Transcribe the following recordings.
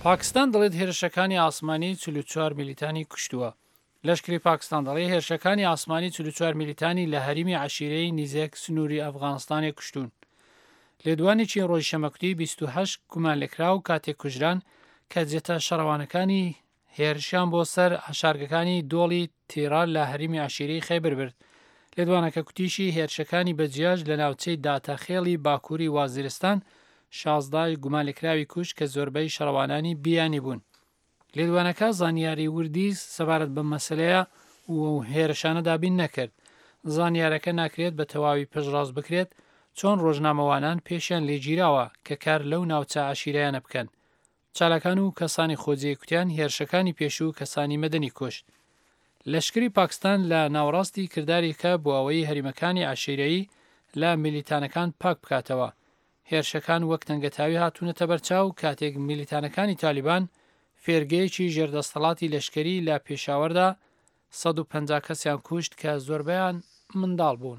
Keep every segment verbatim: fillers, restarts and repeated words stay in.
پاکستان دەڵێت هێرشەکانی ئاسمانی چل و چوار میلیتانی کوشتووە. لەشکری پاکستان دەڵێ هێرشەکانی ئاسمانی چل و چوار میلیتانی لە هەریمی عەشیرەی نزیک سنووری ئەفغانستانێ کوشتون. لێدوانی چین ڕۆژی شەمەکوتی بیست و هەشت گومان لێکرا و کاتێک کوژران کە جێتە شەڕەوانەکانی هێرشیان بۆ سەر هەشارگەکانی دۆڵی تێران لە هەریمی عەشیرەی خەیبەر برد. لێدوانەکە کوتیشی هێرشەکانی بەجیاژ لە ناوچەی داتەخێڵی باکووری وازیرستان شازدە گومانلێکراوی کوش کە زۆربەی شەڕەوانانی بیانی بوون. لێدوانەکە زانیاری وردی سەبارەت بە مەسەلەیە و هێرشانە دابین نەکرد. زانیارەکە ناکرێت بە تەواوی پشڕاست بکرێت چۆن ڕۆژنامەوانان پێشیان لێگیراوە کە کار لەو ناوچە عەشیرەیانە بکەن. چالاکان و کەسانی خۆجێ کوتیان هێرشەکانی پێشوو کەسانی مەدەنی کوشت. لەشکری پاکستان لە ناوەڕاستی کردارێکە بۆ ئەوەی هەریمەکانی عەشیرەیی لە میلیتانەکان پاک بکاتەوە. هێرشەکان وەک تەنگەتاوی هاتوونەتە بەرچاو کاتێک میلیتانەکانی تالیبان فێرگەیەکی ژێردەسەڵاتی لەشکری لە پێشاوەردا سەد و پەنجا کەسیان کوشت کە زۆربەیان منداڵ بوون.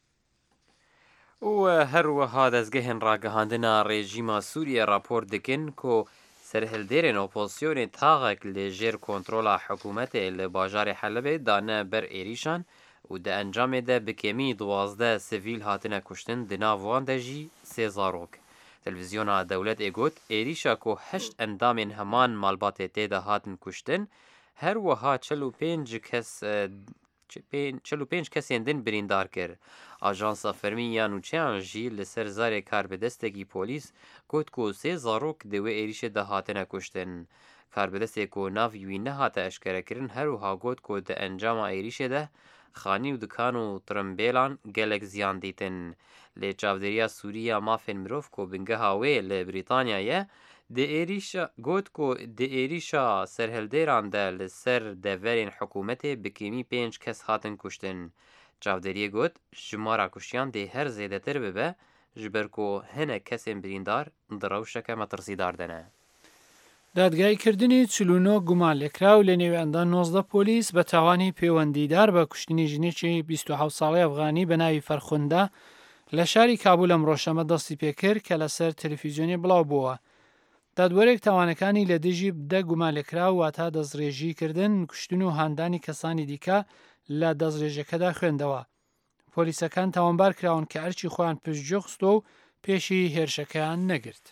و هەروەها دەستگەهێن ڕاگەهاندنە ڕێژیمە سووریە راپۆرت دەکەن کۆ سەرهێلدێرێن ئۆپۆزسیۆنێ تاغێک لە ژێر کۆنترۆلا حکوومەتێ لە باژارێ حەلەبێ دانە بەر ئێریشان و دە ئەنجامێدە بکەمی دوازدە سڤیل هاتنە کوشتن دناوان دەژی سێ زارۆک. تەلڤیزیۆنا دەولەت ئێگوت ئێریشا کۆ هەشت ئەندامێن هەمان ماڵباتێ تێدا هاتن کوشتن هەروەها چل و پێنج کەس چل و پێنج کەسێن دن بریندار کرد. ئاژانسا فەرمی یانوچیان ژی لەسەر زارێ کاربەدەستێکی پۆلیس گوت کۆ سێ زارۆک دەوێ ئێریشە داهاتنە کوشتن. کاربەدەستێک کۆ ناوی وی نەهاتە ئەشکەرەکردن هەروها گوت کۆ دە ئەنجاما ئێریشێدە خانی و دکان و ترمبێلان gelek ziyan dîtin. Lê çavdêriya Sûriya mafên mirov ku bingeha wê li Brîtanyayê di êrîşa got ku di êrîşa serhildêran de li ser deverên hikûmetê bi kêmî pênc kes hatin kuştin. Çavdêriyê got jimara kuştiyan dê her zêdetir bibe ji ber ku hinek kesên birîndar di rewşeke metirsîdar de ne. دادگایکردنی چل و نۆ گومان لێکراو لە نێوێندا نۆزدە پۆلیس بە تاوانی پەیوەندیدار بە کوشتنی ژنێکی بیست و حەوت ساڵەی ئەفغانی بە ناوی فەرخوندا لە شاری کابول ئەم ڕۆژەمە دەستی پێکرد کە لەسەر تەلەڤیزیۆنی بڵاو بووە. دادوەرێک تاوانەکانی لە دژی دە گومان لێکراو واتە دەستڕێژیکردن، کوشتن و هاندانی کەسانی دیکە لە دەستڕێژەکەدا خوێندەوە. پۆلیسەکان تاوانبار کراون کە ئەرچی خۆیان پشتگوێ خستۆ و پێشی هێرشەکەیان نەگرت.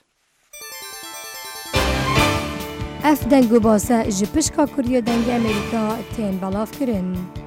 اف دنگ و باسه جی پشکا کوریو دنگ امریکا تین بلاف کرن.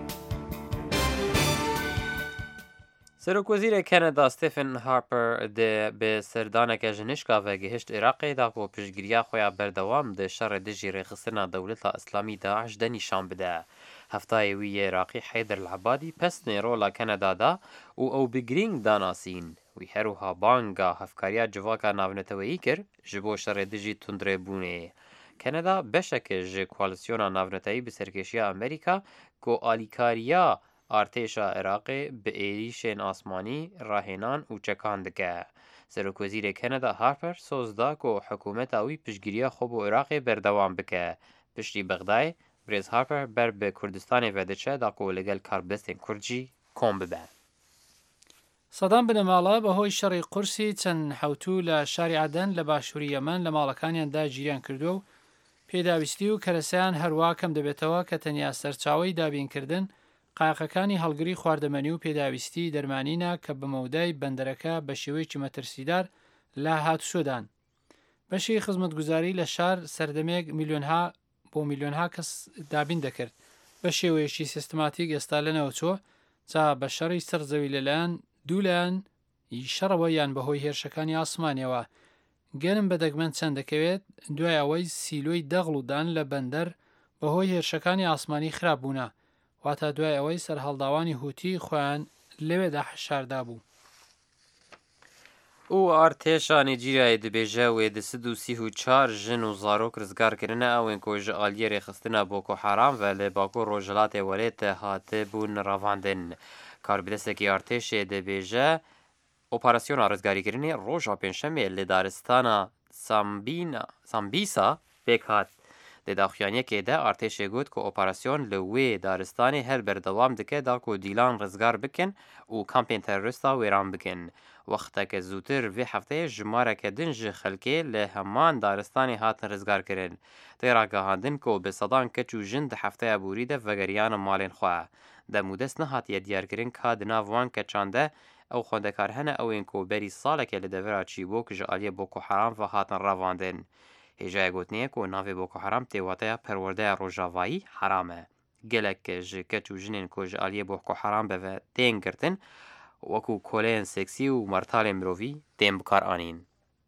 سەرۆکوەزیرە کەنەدا ستێفن هارپەر بە سەردانێکە ژنشکا vegihişt Iraqê da ku piştgiriya xwe ya berdewam di şerê dijî rêxistina dewleta Îslamî Daeş de nîşan bide. Heftayê wî yê Iraqî Heyder el-Ebadî pestnê rola Keneda da û ew bi girîng danasîn. Wî herûha banga hevkariya civaka navneteweyî kir ji bo şerê dijî tundrêbûnê. Keneda beşeke ji koalîsyona navneteyî bi serkêşiya Amerîka ku alîkariya artêşa Iraqê bi êrişên asmanî rahênan û çekan dike. Serokvezîrê Keneda Harper soz da ku hikûmeta wî piştgiriya xwe bo Iraqê berdewam bike. Piştî Bexdayê Birêz Harper ber bi Kurdistanê vediçe da ku li gel karbestên Kurd jî kom bibe. سەدان بنەماڵە بەهۆی شەڕی قورسی چەند حەوتوو لە شاری عەدەن لە باشووری یەمەن لە ماڵەکانیاندا گیریان کردووە و پێداویستی و کەرەسەیان هەروە کەم دەبێتەوە کە تەنیا سەرچاوەی دابینکردن قایقەکانی هەڵگری خواردەمەنی و پێداویستی دەرمانینە کە بەمەودای بەندەرەکە بە شێوەیەکی مەترسیدار لە هاتوچۆدان. بەشی خزمەتگوزاری لە شار سەردەمێک میلیۆنها بۆ میلیۆنها کەس دابین دەکرد بە شێوەیەکی سیستماتیک ئێستا لەنەوە چۆ جا بە شەڕی سەرزەوی لەلایەن دوولایەن شەڕەوە یان بەهۆی هێرشەکانی ئاسمانیەوە. گەرم بە دەگمەن چەند دەکەوێت دوای ئەوەی سیلۆی دەغڵ و دان لە بەندەر بەهۆی هێرشەکانی ئاسمانی خراپ بوونە واتە دوای ئەوەی سەرهەڵداوانی هوتی خۆیان لەوێدا حەشاردا بوو. û artêşa Nîjeryayê dibêje wê di sed û sî û çar jin û zarok rizgarkirine ewên ku ji aliyê rêxistina Boko Haram ve li Bakur Rojhilatê Welê te hatibûn ravandin. Karbîdestekî artêşê dibêje operasyona rizgarîkirinê roja pênşemê li daristana Sambîsa pêk hat. Di daxuyaniyekê de artêşê got ku operasyon li wê daristanê her berdewam dike da ku dîlan rizgar bikin û kampên terorîsta wêran bikin. Wexteke zûtir vê hefteyê jimareke din ji xelkê li heman daristanê hatin rizgarkirin. Tê ragihandin ku bi sedan keç û jin di hefteya borî de vegeriyanin malên xwe. Dem û dest nehatiye diyarkirin ka di nav wan keçan de ew xwendekar hene ewên ku berî saleke li devera Çîbok ji aliyê Boko Haram ve hatin revandin. Hêjaya gotinê ku navê Boko Haram tê wateya perwerdeya rojavayî heram e. Gelek ji keç û jinên ku ji aliyê Boko Haram beve tên girtin, wekû koleyên seksî û martalên mirovî tên bikar anîn.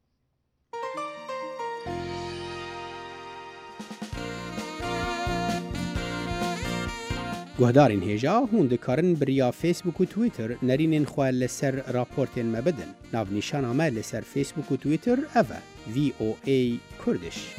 Guhdarên hêja hûn dikarin biriya Facebook û Twitter nerînên xwe li ser raportên me bidin. Navnîşana me li ser Facebook û Twitter ev e V O A Kurdish.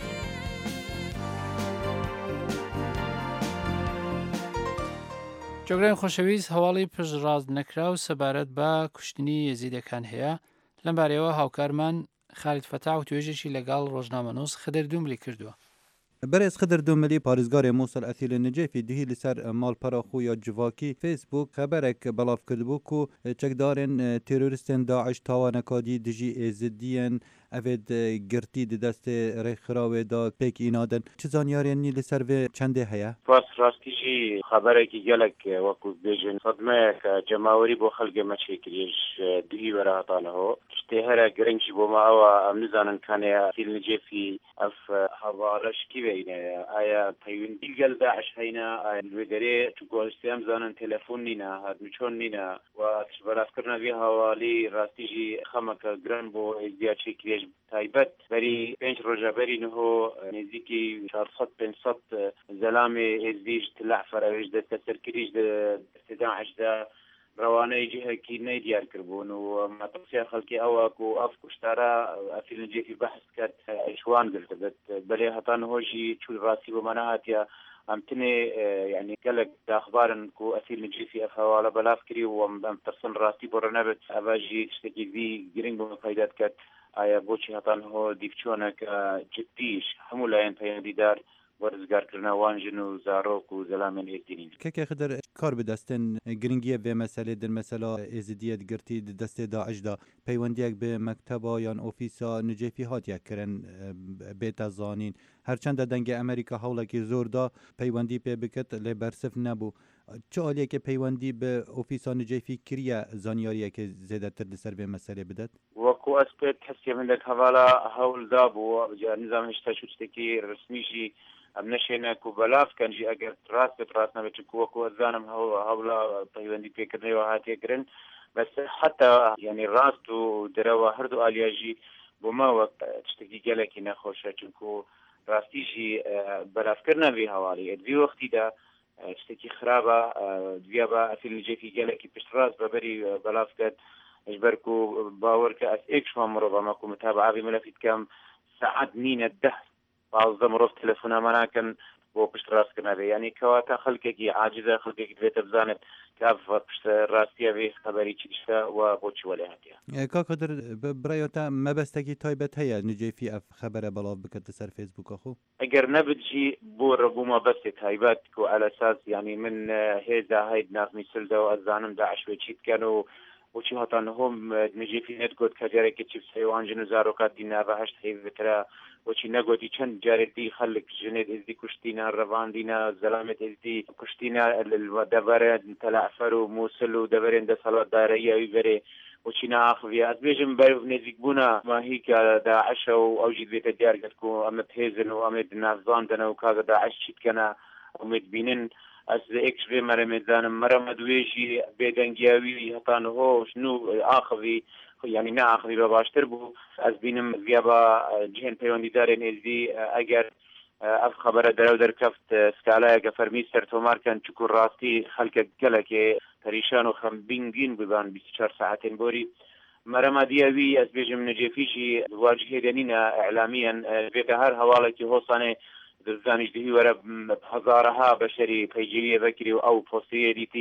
جۆگران خۆشەویست هەواڵی پشتڕاست نەکراو سەبارەت بە کوشتنی یەزیدەکان هەیە لەم بارەیەوە هاوکارمان خالید فەتاح و توێژێکی لەگەڵ ڕۆژنامەنووس خدر دوملی کردووە. برێز خدر دوملی پارێزگارê Mosul Esîlê Nicêfî dihî li ser malpera xwe ya civakî Facebook xeberek belav kirbû ku çekdarên terorîstên Daeş tawanekadî dijî êzidiyên evê girtî di destê rêxirawê da pêk înadin. Çi zanyarên nî li ser vê çendê heye? Pas rastî jî xeberekî gelek wekû bêjin sedmeyek cemawerî bo xelkê me çêkiriye ji dihî were heta liho. Tiştê here giring jî bo me ew em nizanin kanê Esîl Nicêfî ev hevaleşkî veyne aya peywendî gel Daeş heyne aya wêgerê çûku hiştê em zanin telefon nîne hatmiçon nîne we belavkirina vê hewalî rastî jî xemeke girin bo êziya çêkiriye taybet berî pênc roja berî niho nêzîkî çar sed pênc sed zelamê êzî ji Tilehferê ji desteserkirî ji destê Daeş de rewaneyê cihekî nediyar kirbûn û metiqsiya xelkê ew e ku ev kuştara Esîl Nicêfî behs ket eşwan girtibit belê heta niho jî çû rastî bo me nehatiye em tinê yani gelek daxbarin ku Esîl Nicêfî ev hewale belav kirî û em tirsin rastî bo re nebit ev jî tiştekî vî giring bo me peyda diket aya boçî heta niho dîvçonek ciddî ji hemû layên peyendîdar وەرزگارکردنا وان ژن و zarok û zelamên êzîdîn. Keke xidr kar bi destên giringiye vê meselê din mesela êzidiyê girtî di destê Daeş da peywendiyek bi mekteba yan ofîsa Nicêfî hatiye kirin bête zanîn. Herçend dengê Amerîka hewlekî zor da peywendî pê bikit lê bersif nebû. Çi aliyekê peywendî bi ofîsa Nicêfî kiriye zanyariyekê zêdetir li ser vê meselê bidet? Wekû ez pê hesiye min dek hevala hewl dabû nizam hişta çû tiştekî resmî jî em neşêne ku belav bikin jî eger rast bit rast nebit çûku wekû ez zanim hewla peywendî pêkirinê we hatiye kirin bes heta yani rast û derewa her du aliya jî bo me wek tiştekî gelekî nexweş e çûku rastî jî belavkirina vê hewalî ed vî wextî de tiştekî xirab e diviya be Esîl Nicêfî gelekî piştrast beberî belav ket ji ber ku bawer ke ez êk şwan mirova me ku mitabe'a vê milefî dikem saet nîne deh bazda mirov telefona me nakin bo piştrastkirina vê yanî kewata xelkekî aciz e xelkekî divête bizanet ev piştrastiya vê xeberî çi dişte we boçî welê hatiye. Ka Kadir biraya te mebestekî taybet heye Nicêfî ev xebere belav biket li ser Facebooka xwe? Eger nebit jî bo rebûma bestê taybet ku alesas yanî min hêza heyd nav Mîsil de û ez zanim Daeş wê çî dikin û وچی هتا نهم نجیفی نت گوت کجاره که چیپ سیوان جنو زاروکات دینا و هشت هیوترا وچی نگوتی چند جاره دی خلق جنید ازدی کشتینا روان دینا زلامت ازدی کشتینا دبره تلعفر و موسل و دبرین ده صلات دارایی اوی بره وچی ناخوی از بیجم برو نزیک بونا ماهی که داعش و اوجید بیت دیار گد کو امت هیزن و امت نافزان دنا و کاغ داعش چید کنا امت بینن از ایکس وی مرا میدانم مرا مدویجی بدنگیاوی هتا نهو شنو آخوی یعنی نه آخوی با باشتر بو از بینم ویا با جهن پیوندیدار نزدی اگر اف خبره درو در کفت سکالای گفرمی سرتومار کن چکو راستی خلق گلک پریشان و خمبینگین ببان بیست و چهار ساعتین بوری مرا مدیاوی از بیجم نجفیشی واجهه دنینا اعلامیا بیت هر حوالتی حوصانه دزانش دهی وره هزارها بشری پیجیری بکری و او پوستیه دیتی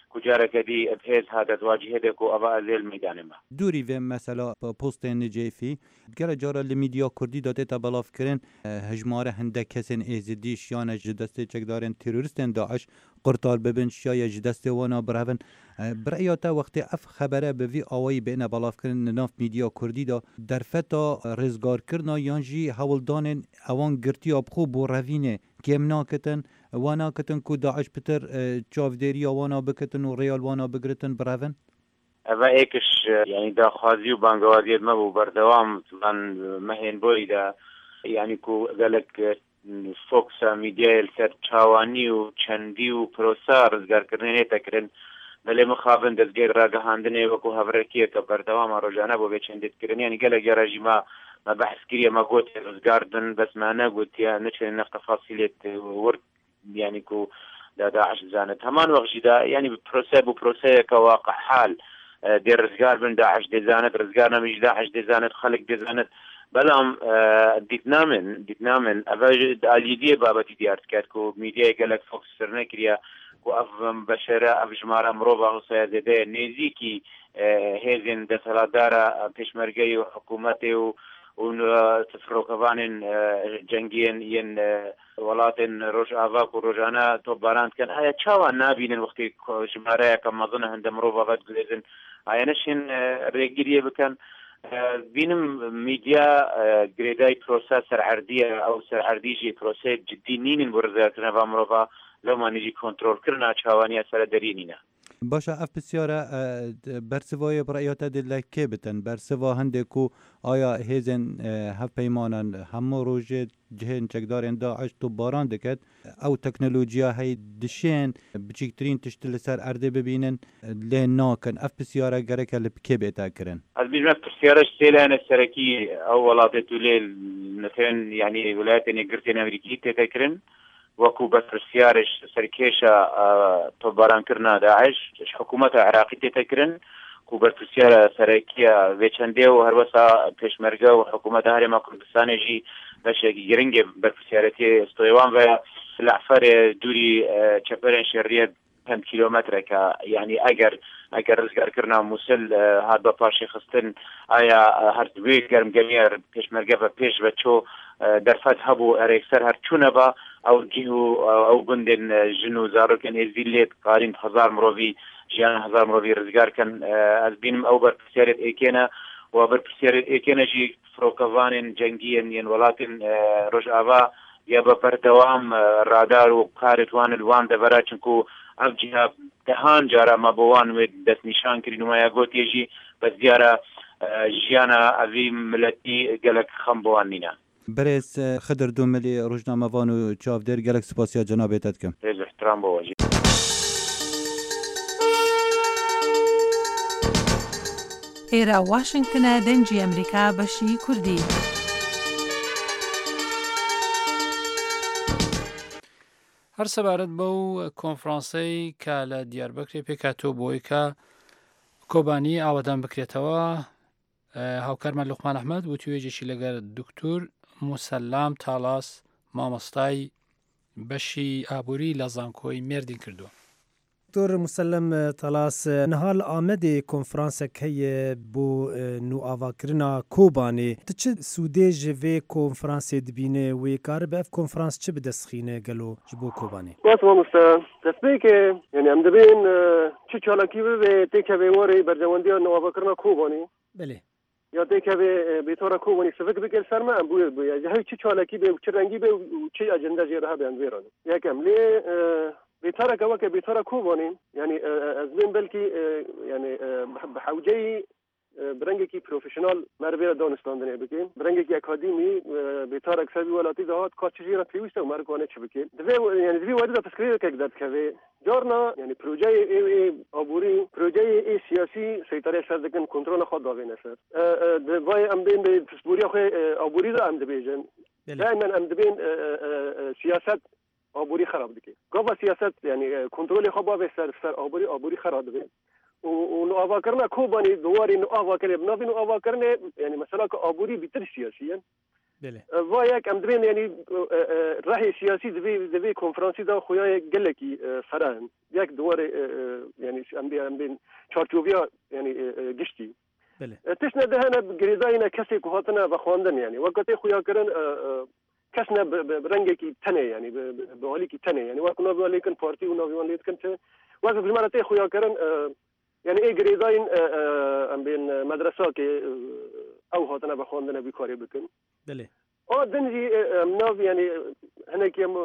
كجارة دي بهيز هذا تواجه هدك وأبا ذي الميدان ما دوری و مثلا پست نجیفی گل جارا لمیدیا کردی داده تا بلاف کرن هجماره هنده کسین ایزدیش یا نجدسته چکدارن تروریستن داعش قرطال ببن شای جدسته وانا برهون برایاتا وقتی اف خبره به وی آوایی بین بلاف کرن ناف میدیا کردی دا در فتا رزگار کرنا یانجی هولدان اوان گرتی آبخو بو روینه کم ناکتن وانا کتن کو داعش پتر چاودری وانا بکتن و ریال وانا بگرتن برهون أبا إيكش يعني دا خازي وبانجوازيد ما بو بردوام طبعا مهين بويدا يعني كو قالك فوكسا ميديا السر تشاواني وچندي وبروسا رزگار کرنه تکرن بله مخابن دزگیر راگه هاندنه وکو هفرکیه که بردوام روزانه بو بچندید کرن يعني قالك يا راجي ما ما بحث كريا ما قلت رزگار دن بس ما أنا قلت يا نشر نف تفاصيلة ورد يعني كو دا داعش زانت همان وقت جدا يعني ببروسا ببروسا كواقع حال دير رزقار بن داعش ديزانت رزقارنا مش داعش ديزانت خلق ديزانت بلام ديتنا من ديتنا من أفاج اليدية بابتي ديارت كاتكو ميديا قالك فوكس سرنا كريا كو أف بشرة أف جمارة مروبا وصايا زيدة نيزيكي هيزن دسالادارا بيشمرقي وحكومتي وتفروكفان جنگين ين ولاتن روج آفاق و روجانا توبارانت كان آيا چاوا نابين الوقت جمارة كما ظن هند مروبا بد قلزن آيا نشين ريگيرية بكن بينم ميديا جريداي بروسا سرعردية أو سرعرديجي بروسا جدي نين برزاتنا بامروبا لو ما نجي كنترول كرنا چاوانيا سر درينينا باشا اف بسیاره برسوای برایاتا دل که بتن برسوا هنده کو آیا هیزن هف پیمانن همه روژه جهن چکدارن داعش تو باران دکت او تکنولوژیا هی دشین بچیکترین تشتل سر ارده ببینن لین ناکن اف بسیاره گرک لب که بیتا کرن از بیجمع بسیاره سیلان السرکی او ولاتي تولي مثلا يعني ولايات نقرتين امريكي تتكرن وكو بسيارش سركيشة طباران كرنا داعش حكومة عراقية تكرن كو بسيارة سركية ويشندي وهربسا بيشمرقة وحكومة هرما كردستان جي باش يرنجي بسيارتي استويوان و العفار دوري چپرن شرية كم كيلومتر كا يعني اگر اگر رزگار کرنا موسل هاد بپاشی خستن آیا هر دوی گرم گمیر پیشمرگه و پیش بچو درفت هبو اریکسر هر چونه با او جیهو او بندن جنو زارو کن ازیلیت قارین هزار مروی جیان هزار مروی رزگار کن از بینم او بر پسیارت ایکینا و بر پسیارت ایکینا جی فروکوان جنگین ین ولاتن روش آوا یا بپردوام رادار و کارتوان الوان دورا چنکو اف جهاب دهان جارا ما بوان و دست نشان کری نمایا گوتی جی بس دیارا جیانا اوی ملتی گلک خم بوان نینا برس خدر دو ملی روزنامه وانو چاف دیر گلک سپاسیا جنابیتت کم تیز احترام بواجی ئێرە واشنگتنە دەنجی ئەمریکا بەشی کوردی. هەر سەبارەت بەو کۆنفرانسەی کە لە دیاربەکرێ پێکاتۆ بۆی کە کۆبانی ئاوادان بکرێتەوە هاوکارمان لوقمان ئەحمەد بۆ توێژێکی لەگەر دکتور موسەلام تاڵاس مامۆستای بەشی ئابووری لە زانکۆی مێردین کردووە. دکتور مسلم تلاس نهال آمده کنفرانسک هی بو نو آواکرنا کوبانی تچه سوده جوه کنفرانس دبینه و کار به اف کنفرانس چه بدسخینه گلو جبو کوبانی؟ باس ما مستا تصبیه که یعنی هم دبین چه چالاکی به تیکه به واری برجواندی نو آواکرنا کوبانی؟ بله. یا تیکه به بیتورا کوبانی سفک بکل سرما هم بوید بوید هی چه چالاکی به چه رنگی به چه اجنده جیره ها به انویرانه یکم لی بیتارا كواك بیتارا كوبانين يعني أزمين بلكي يعني بحوجي برنجكي بروفيشنال مربي دانستان دنيا بكين برنجكي أكاديمي بیتارا كسبي ولاتي ذات كاتشجيرا تريوستا وماركوانة شبكين دفي يعني دفي واجد تسكرير كقدر كذا جارنا يعني بروجي إيه أبوري بروجي إيه سياسي سيطرة سردكن كنترول خد داوين أسر دفاي أم بين بسبوريا خي أبوري ذا أم دبيجن دائما أم دبين سياسات آبوری خراب دکی. گاوا سیاست یعنی کنترل خوابه به سر سر آبوری آبوری خراب دکی. و و آوا کردن کوبانی دواری نو آوا کرد نبی نو آوا کردن یعنی مثلا که آبوری بیتر سیاسیه. بله و یک ام درین یعنی راهی سیاسی دوی دوی کنفرانسی دا خویای گلکی فران یک دوار یعنی ام بی ام بین چارچوبیا یعنی گشتی بله تشنه دهنا گریزاینا کسی که هاتنا و خواندن یعنی وقتی خویا کردن کسنا برنگی کی تنه یعنی به حالی کی تنه یعنی وقتی نوی لیکن پارتی و نوی وان لیکن چه وقتی بجمعنا تی خویا کردن یعنی ای گریزاین ام بین مدرسه که او هاتنا و خواندن بیکاری بکن بله آه دنجي مناف يعني هناك يوم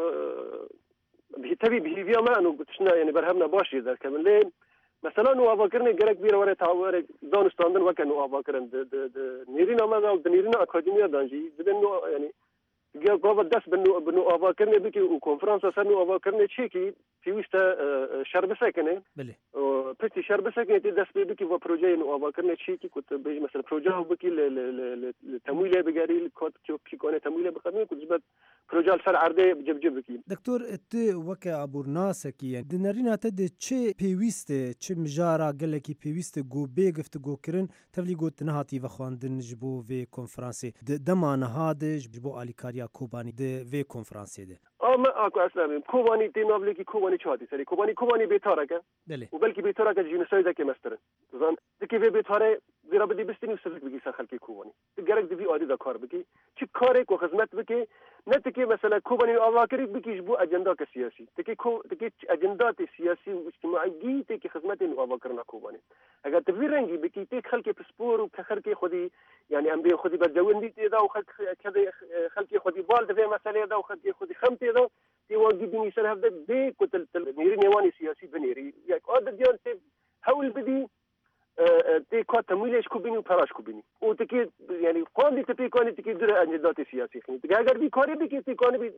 تبي بهيفيا ما أنو قلتشنا يعني برهمنا باشي ذا كمان ليه مثلا نو أفكرني جرك بير ورا تعور دون ستاندن وكان نو أفكرن د د نيرينا ما ذا نيرينا أكاديمية دانجي بدن يعني جا قابل دس بنو بنو أفكرني بكي وكونفرنس أصلا أفكرني شيكي في وسط شرب ساكنة بله بتي شرب ساكنة تدس بكي و بروجي نو أفكرني شيكي كنت بيجي مثلا بروجي بكي لتمويله بجاري كات كي كونه تمويله بخدمه كنت جبت بروجي سر عرضه جب جب بكي دكتور ات وك ابو ناسكي دنرينا تد تشي بيويست تشي مجارا قال لك بيويست جو بيغفت جو كرن تفلي قلت نهاتي وخواندن جبو في كونفرنسي دما نهاد جبو اليكاريا كوباني د في كونفرنسي ده اه ما اكو اسلامي كوباني تي نوبلكي كوباني چاتي سري كوباني كوباني بيتارك بله وبلكي بيتارك جينوسايد كي مستر زان دكي في بيتاره زیرا بدی بستنی وسفک بگی سر خلکی کوبانی گرگ دوی عادی دا کار بگی چی کاری کو خدمت بگی نه تکی مثلا کوبانی آواکری بگیش بو اجندا که سیاسی تکی کو تکی اجندات سیاسی و اجتماعی تکی خدمت نو آواکرنا کوبانی اگر تفی رنگی بگی تک خلکی پسپور و خلکی خودی یعنی ام بی خودی برجوندی تیدا و خلک خلکی خودی بال دوی مسئله دا و خلکی خودی خم تیدا تی واجی بینی سر هفته دی کتل نیری نیوانی سیاسی بنیری یک عادت دیان تی حول بدی تي كات تمويلش كوبيني وبراش كوبيني وتكي يعني قاضي تبي كوني تكي در اجندات سياسي تكي اگر بي كاري بي كي كوني بي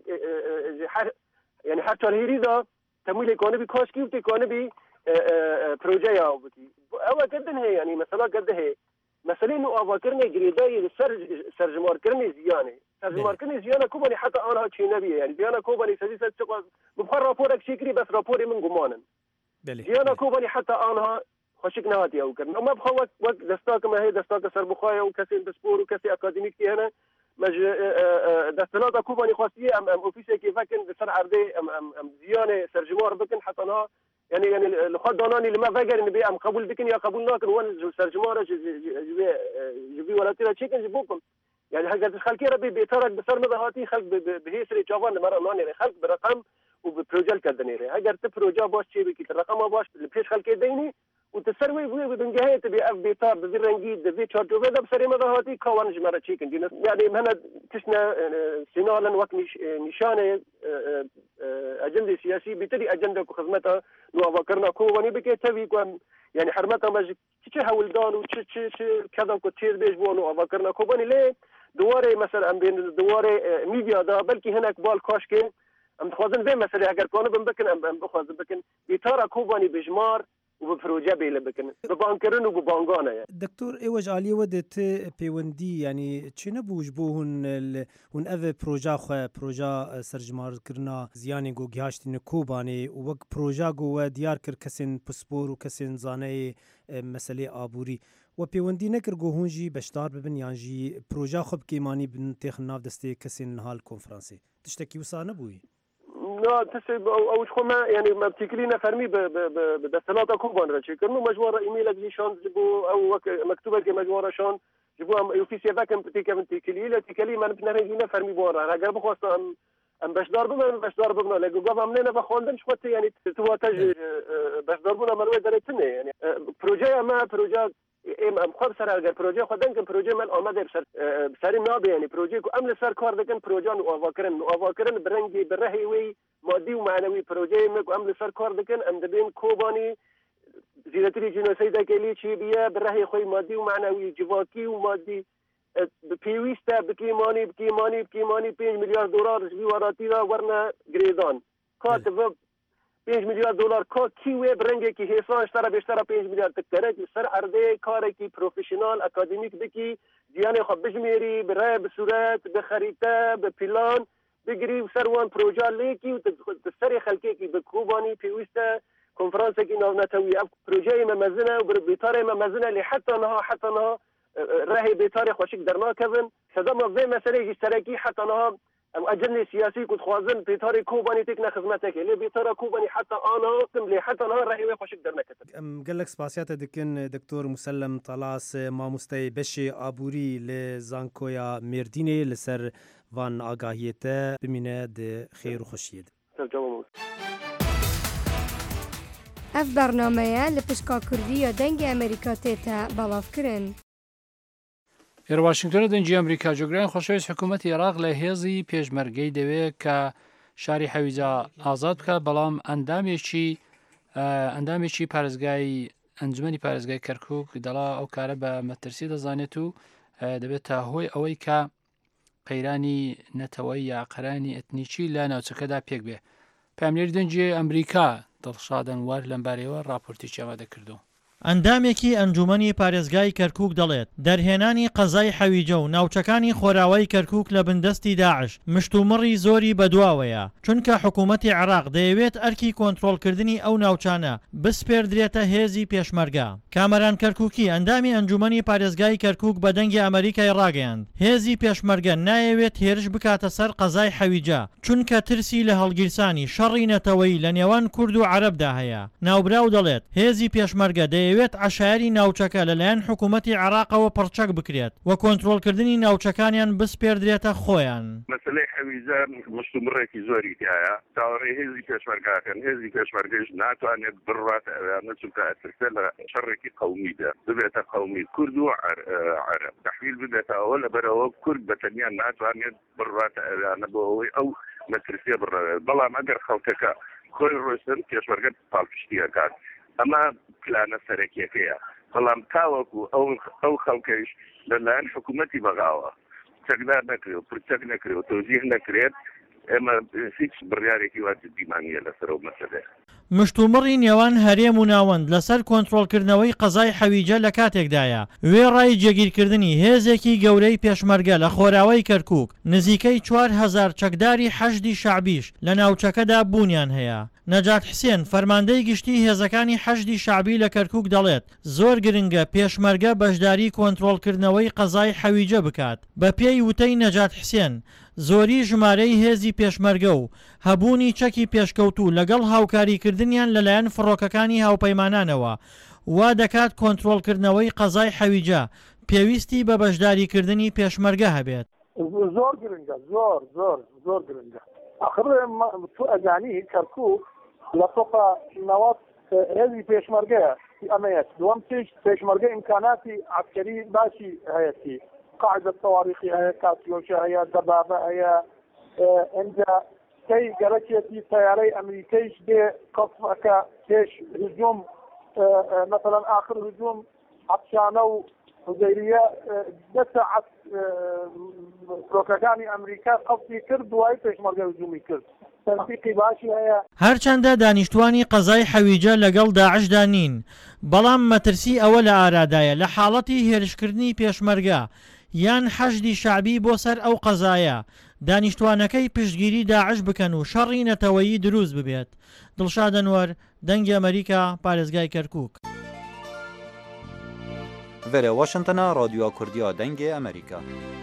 يعني حتى الهيري دا تمويل كوني بي كاشكي وتي كوني بي بروجي او بكي او قدن هي يعني مثلا قد هي مثلا انه افكرني جريداي سر سرجمار كرني زيانه سرجمار كرني زيانه كوباني حتى انا شي نبي يعني زيانه كوباني سدي سد بخر رابورك شكري بس رابوري من قمانا زيانه كوباني حتى انا خوشک نهاتی او کرد ما بخوا وقت وقت دستاک ما هي دستاک سربخواه و کسی بسپور و کسی اکادمیک تی هنا مج دستلات کوبانی خاصیه ام ام اوفیسه کی فکن بسر عرضه ام ام ام زیانه سرجمار بکن حتى انا يعني يعني الخد داناني لما فاجر ان بي ام قبول بكن يا قبول ناكن وان سرجمار جبي جبي ولا ترى تشيكن جبوكم يعني حاجه خلكي ربي بيترك بسر مدهاتي خلق بهيسري جوان مره ناني خلق برقم وببروجال كدنيري اگر تبروجا باش شي بكي الرقم باش البيش خلكي ديني وتسروي بوي بنجاهي تبي اف بيتار بزي رنجي دبي تشارجو بدا بسري مدهاتي كوان جمره تشيكن دي يعني مهنا تشنا سينالا وقت نشانه اجنده سياسي بتدي اجنده خدمتها نو افكرنا كواني بكي تبي كون يعني حرمتها مج تشي هولدان وتشي تشي كذا كو تشيز بيج بونو افكرنا كوباني ليه دواره مثلا ام بين دواره ميديا دا بلكي هناك بال كاشكي ام تخوازن زي مثلا اگر كانوا بمبكن ام بخواز بكن بيتارا كوباني بجمار وبفروجا بيلا بكن ببانكرن وببانغانا يعني دكتور ايوج علي ودت بيوندي يعني تشينا بوجبوهن هن اف بروجا خو بروجا سرجمار كرنا زياني جو گهاشتين كوباني ووق بروجا جو ديار كر كسن باسبور وكسن زاني مساله ابوري و پیوندی نکر گو هونجی بشدار ببن یانجی پروژه خوب کیمانی بن تخناف دسته کسین حال کنفرانسی تشتکی وسانه بوی لا تسب او او خما يعني ما بتكلينا فرمي بدستلات كوبان راشي كانوا مجوره ايميل اجي شان جبو او مكتوبه كمجوره شان جبو يوفيسيا فاكن بتيكا من تكليله تكلي ما نبنرينا فرمي بورا اگر بخواست ام ام بشدار بم بشدار بم لگو گفتم نه بخوندم شوت يعني تو تاج بشدار بنا مروي درتنه يعني پروژه ما پروژه ام ام خود سر اگر پروژه خودن کن پروژه من آمده بسر بسری نابه یعنی پروژه کو عمل سر کار دکن پروژه نو آواکرن نو آواکرن برنگی برهی وی مادی و معنوی پروژه ما کو عمل سر کار دکن ام دبین کوبانی زیرتری جنوسایده کلی چی بیا برهی خوی مادی و معنوی جواکی و مادی پیوسته بکیمانی بکیمانی بکیمانی پنج میلیارد دلار جوی وراتی را ورنه گریدان کاتب پنج میلیارد دلار کا کیوه برنگه کی حساب اشترا بیشتر پنج میلیارد تکره کی سر عرضه کار کی پروفشنال اکادمیک بکی دیانه خو بجمیری برای به صورت به خریطه به پلان بگیری سر وان پروژه لیکی و سر خلکی کی به کوبانی پیوسته کنفرانس کی نو نتوی اف پروژه ممزنه و بیتار ممزنه لحتى نها حتى نها راهي بیتار خوشک درنا کردن سەدا مەزەی مەسەلەیەکی سەرەکی حتەنەها ئەم ئەجەندەی سیاسی کو دخوازن پێتاری کۆبانی تێک نەخزمەتێک لێ بێتارە کۆبانی حتا ئاناکم لێ حتەنها ڕێوێ خۆشک دەرنەکەت ئەم گەلک سپاسیاتە دکن دکتۆر مسلم تەلاس مامۆستای بەشێ ئابووری لە زانکۆیا مێردینێ لەسەر وان ئاگاهیەتە بمینە خێر و خۆشیێت. ئەف بەرنامەیە لە پشکا کوردیە دەنگی ئەمریکا تێتە بەڵاوکردن. لێرە واشنگتۆنە دەنگی ئەمریکا جۆگرانی خۆشەویست حکوومەتی عێراق لە هێزی پێشمەرگەی دەوێت کە شاری حەویجە ئازاد بکات، بەڵام ئەندامێکی ئەندامێکی پارێزگای ئەنجومەنی پارێزگای کەرکووک دەڵا ئەو کارە بە مەترسی دەزانێت و دەبێت تا هۆی ئەوەی کە قەیرانی نەتەوەی یا قەرانی ئەتنیکی لە ناوچەکەدا پێک بێ. پاملێری دەنگی ئەمریکا دڵشادن وار لەمبارەوە راپۆرتێکی ئامادە کردو. ئەندامێکی ئەنجومەنی پارێزگای کەرکووک دەڵێت دەرهێنانی قەزای حەویجە و ناوچەکانی خۆراوەی کەرکووک لە بندستی داعش مشتومڕی زۆری بەدواوەیە، چونکە حکوومەتی عێراق دەیەوێت ئەرکی کۆنتڕۆڵکردنی ئەو ناوچانە بسپێردرێتە هێزی پێشمەرگە. کامەران کەرکووکی ئەندامی ئەنجومەنی پارێزگای کەرکووک بە دەنگی ئەمریکای ڕاگەیاند هێزی پێشمەرگە نایەوێت هێرش بکاتە سەر قەزای حەویجە، چونکە ترسی لە هەڵگیرسانی شەڕی نەتەوەی لە نێوان کورد و عەرەبدا هەیە. ناوبراو دەڵێت هێزی پێشمەرگە دەیەوێت عشایری ناوچەکە لەلایەن حکوومەتی عێراقەوە پڕچەک بکرێت و کۆنتڕۆڵکردنی ناوچەکانیان بسپێردرێتە خۆیان. مەسەلەی حەویجە مشتومڕێکی زۆری تایە، چاوەڕێی هێزی پێشمەرگاکەن. هێزی پێشمەرگەش ناتوانێت بڕواتە ئەوانە، چونکە ئەترسە لە شەڕێکی قەومیدا ببێتە قەومی کورد و عەرەب، تەحویل ببێتە ئەوە لەبەرەوە کورد بەتەنیا ناتوانێت بڕواتە ئەوانە بۆ ئەوەی ئەو مەترسیە بڕوێت. بەڵام ئەگەر خەڵکەکە خۆی ڕۆشتن پێشمەرگە پاڵپشتیەکات، ئەمە پلانە سەرەکیەکەیە. بەڵام تاوەکو ئەو خەڵکەش لەلایەن حکوومەتی بەغاوە چەکدار نەکرێت و پرچەک نەکرێت و تۆزیح نەکرێت، ئێمە هیچ بڕیارێکی واجبیمانیە لەسەر ئەو مەسەلەیە. مشتومڕی نێوان هەرێم و ناوەند لەسەر کۆنتڕۆڵکردنەوەی قەزای حەویجە لە کاتێکدایە وێڕای جێگیرکردنی هێزێکی گەورەی پێشمەرگە لە خۆراوەی کەرکووک نزیکەی چوار هەزار چەکداری حەشدی شعبیش لە ناوچەکەدا بوونیان هەیە. نەجات حسێن فەرماندەی گشتی هێزەکانی حەشدی شعبی لە کەرکووک دەڵێت زۆر گرنگە پێشمەرگە بەشداری کۆنتڕۆڵکردنەوەی قەزای حەویجە بکات. بە پێی وتەی نەجات حسێن زۆری ژمارەی هێزی پێشمەرگە و هەبوونی چەکی پێشکەوتوو لەگەڵ هاوکاریکردنیان لەلایەن فڕۆکەکانی هاوپەیمانانەوە وا دەکات کۆنتڕۆڵکردنەوەی قەزای حەویجە پێویستی بە بەشداریکردنی پێشمەرگە هەبێت. زۆر گرنگە، زۆر زۆر زۆر گرنگە. آخر تو ئەزانی کەرکووک لە تۆپە نەوەت هێزی پێشمەرگەیە ئەمەیەت. دووەم تیش پێشمەرگە ئیمکاناتی عسکەری باشی هەیەتی، قاعدە تەواریخی هەیە، کاتیۆشە هەیە، دەبابە هەیە. ئەنجا کەی گەرەکێتی تەیارەی ئەمریکەیش دێ قەفەکە پێش هجوم، مثلا آخر هجوم عەبشانە و حوزەیریە دە سەعەت فڕۆکەکانی ئەمریکا قەفی کرد، دوای پێشمەرگە هجومی کرد. تەنسیقی باشی هەیە. هەرچەندە دانیشتوانی قەزای حەویجە لەگەڵ داعشدا نین، بەڵام مەترسی ئەوە لە ئارادایە لە حاڵەتی هێرشکردنی پێشمەرگە یان حەشدی شعبی بۆ سەر ئەو قەزایە دانیشتوانەکەی پشتگیری داعش بکەن و شەڕی نەتەوەیی دروست ببێت. دڵشاد ئەنوەر، دەنگی ئەمریکا، پارێزگای کەرکووک. ڤێرە واشنگتنە، رادیۆ کوردیا دەنگی ئەمریکا.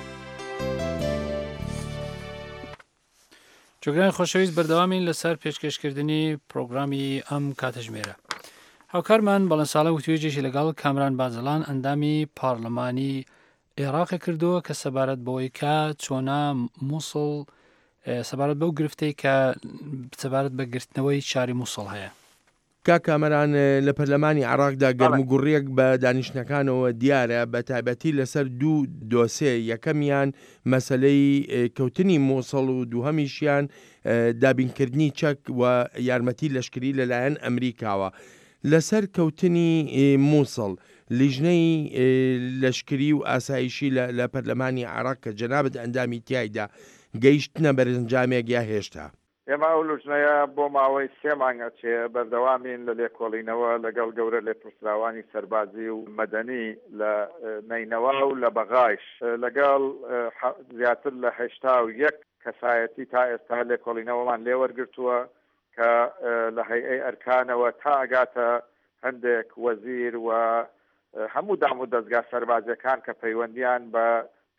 جۆگرانی خۆشەویست بەردەوامین لەسەر پێشکەشکردنی پرۆگرامی ئەم کاتژمێرە. هاوکارمان بەڵەنساڵە وتوێژێکی لەگەڵ کامران بازەڵان ئەندامی پارلەمانی عێراقی کردووە کە سەبارەت بەوەی کە چۆنا مووسڵ سەبارەت بەو گرفتەی کە سەبارەت بە گرتنەوەی شاری مووسڵ هەیە. کا کامەران لە پەرلەمانی عێراقدا گەرموگوڕیەک بە دانیشتەکانەوە دیارە، بە تایبەتی لەسەر دوو دۆسێ. یەکەمیان مەسەلەی کەوتنی مووسڵ و دووهەمیشیان دابینکردنی چەک و یارمەتی لەشکری لەلایەن ئەمریکاوە. لەسەر کەوتنی مووسڵ لیژنەی لەشکری و ئاسایشی لە پەرلەمانی عێراق کە جەنابەت ئەندامی تایدا گەیشتنە بەرەنجامێک یا هێشتا؟ ئێمە ئەو لوژنەیە بۆ ماوەی سێ مانگە چێ بەردەوامین لە لێکۆڵینەوە لەگەڵ گەورە لێپرسراوانی سەربازی و مەدەنی لە نەینەوە و لە بەغایش لەگەڵ زیاتر لە هەشتا و یەک کەسایەتی تا ئێستا لێکۆڵینەوەمان لێوەرگرتووە کە لە هەیئەی ئەرکانەوە تا ئەگاتە هەندێک وەزیر و هەموو دام و دەستگا سەربازیەکان کە پەیوەندیان بە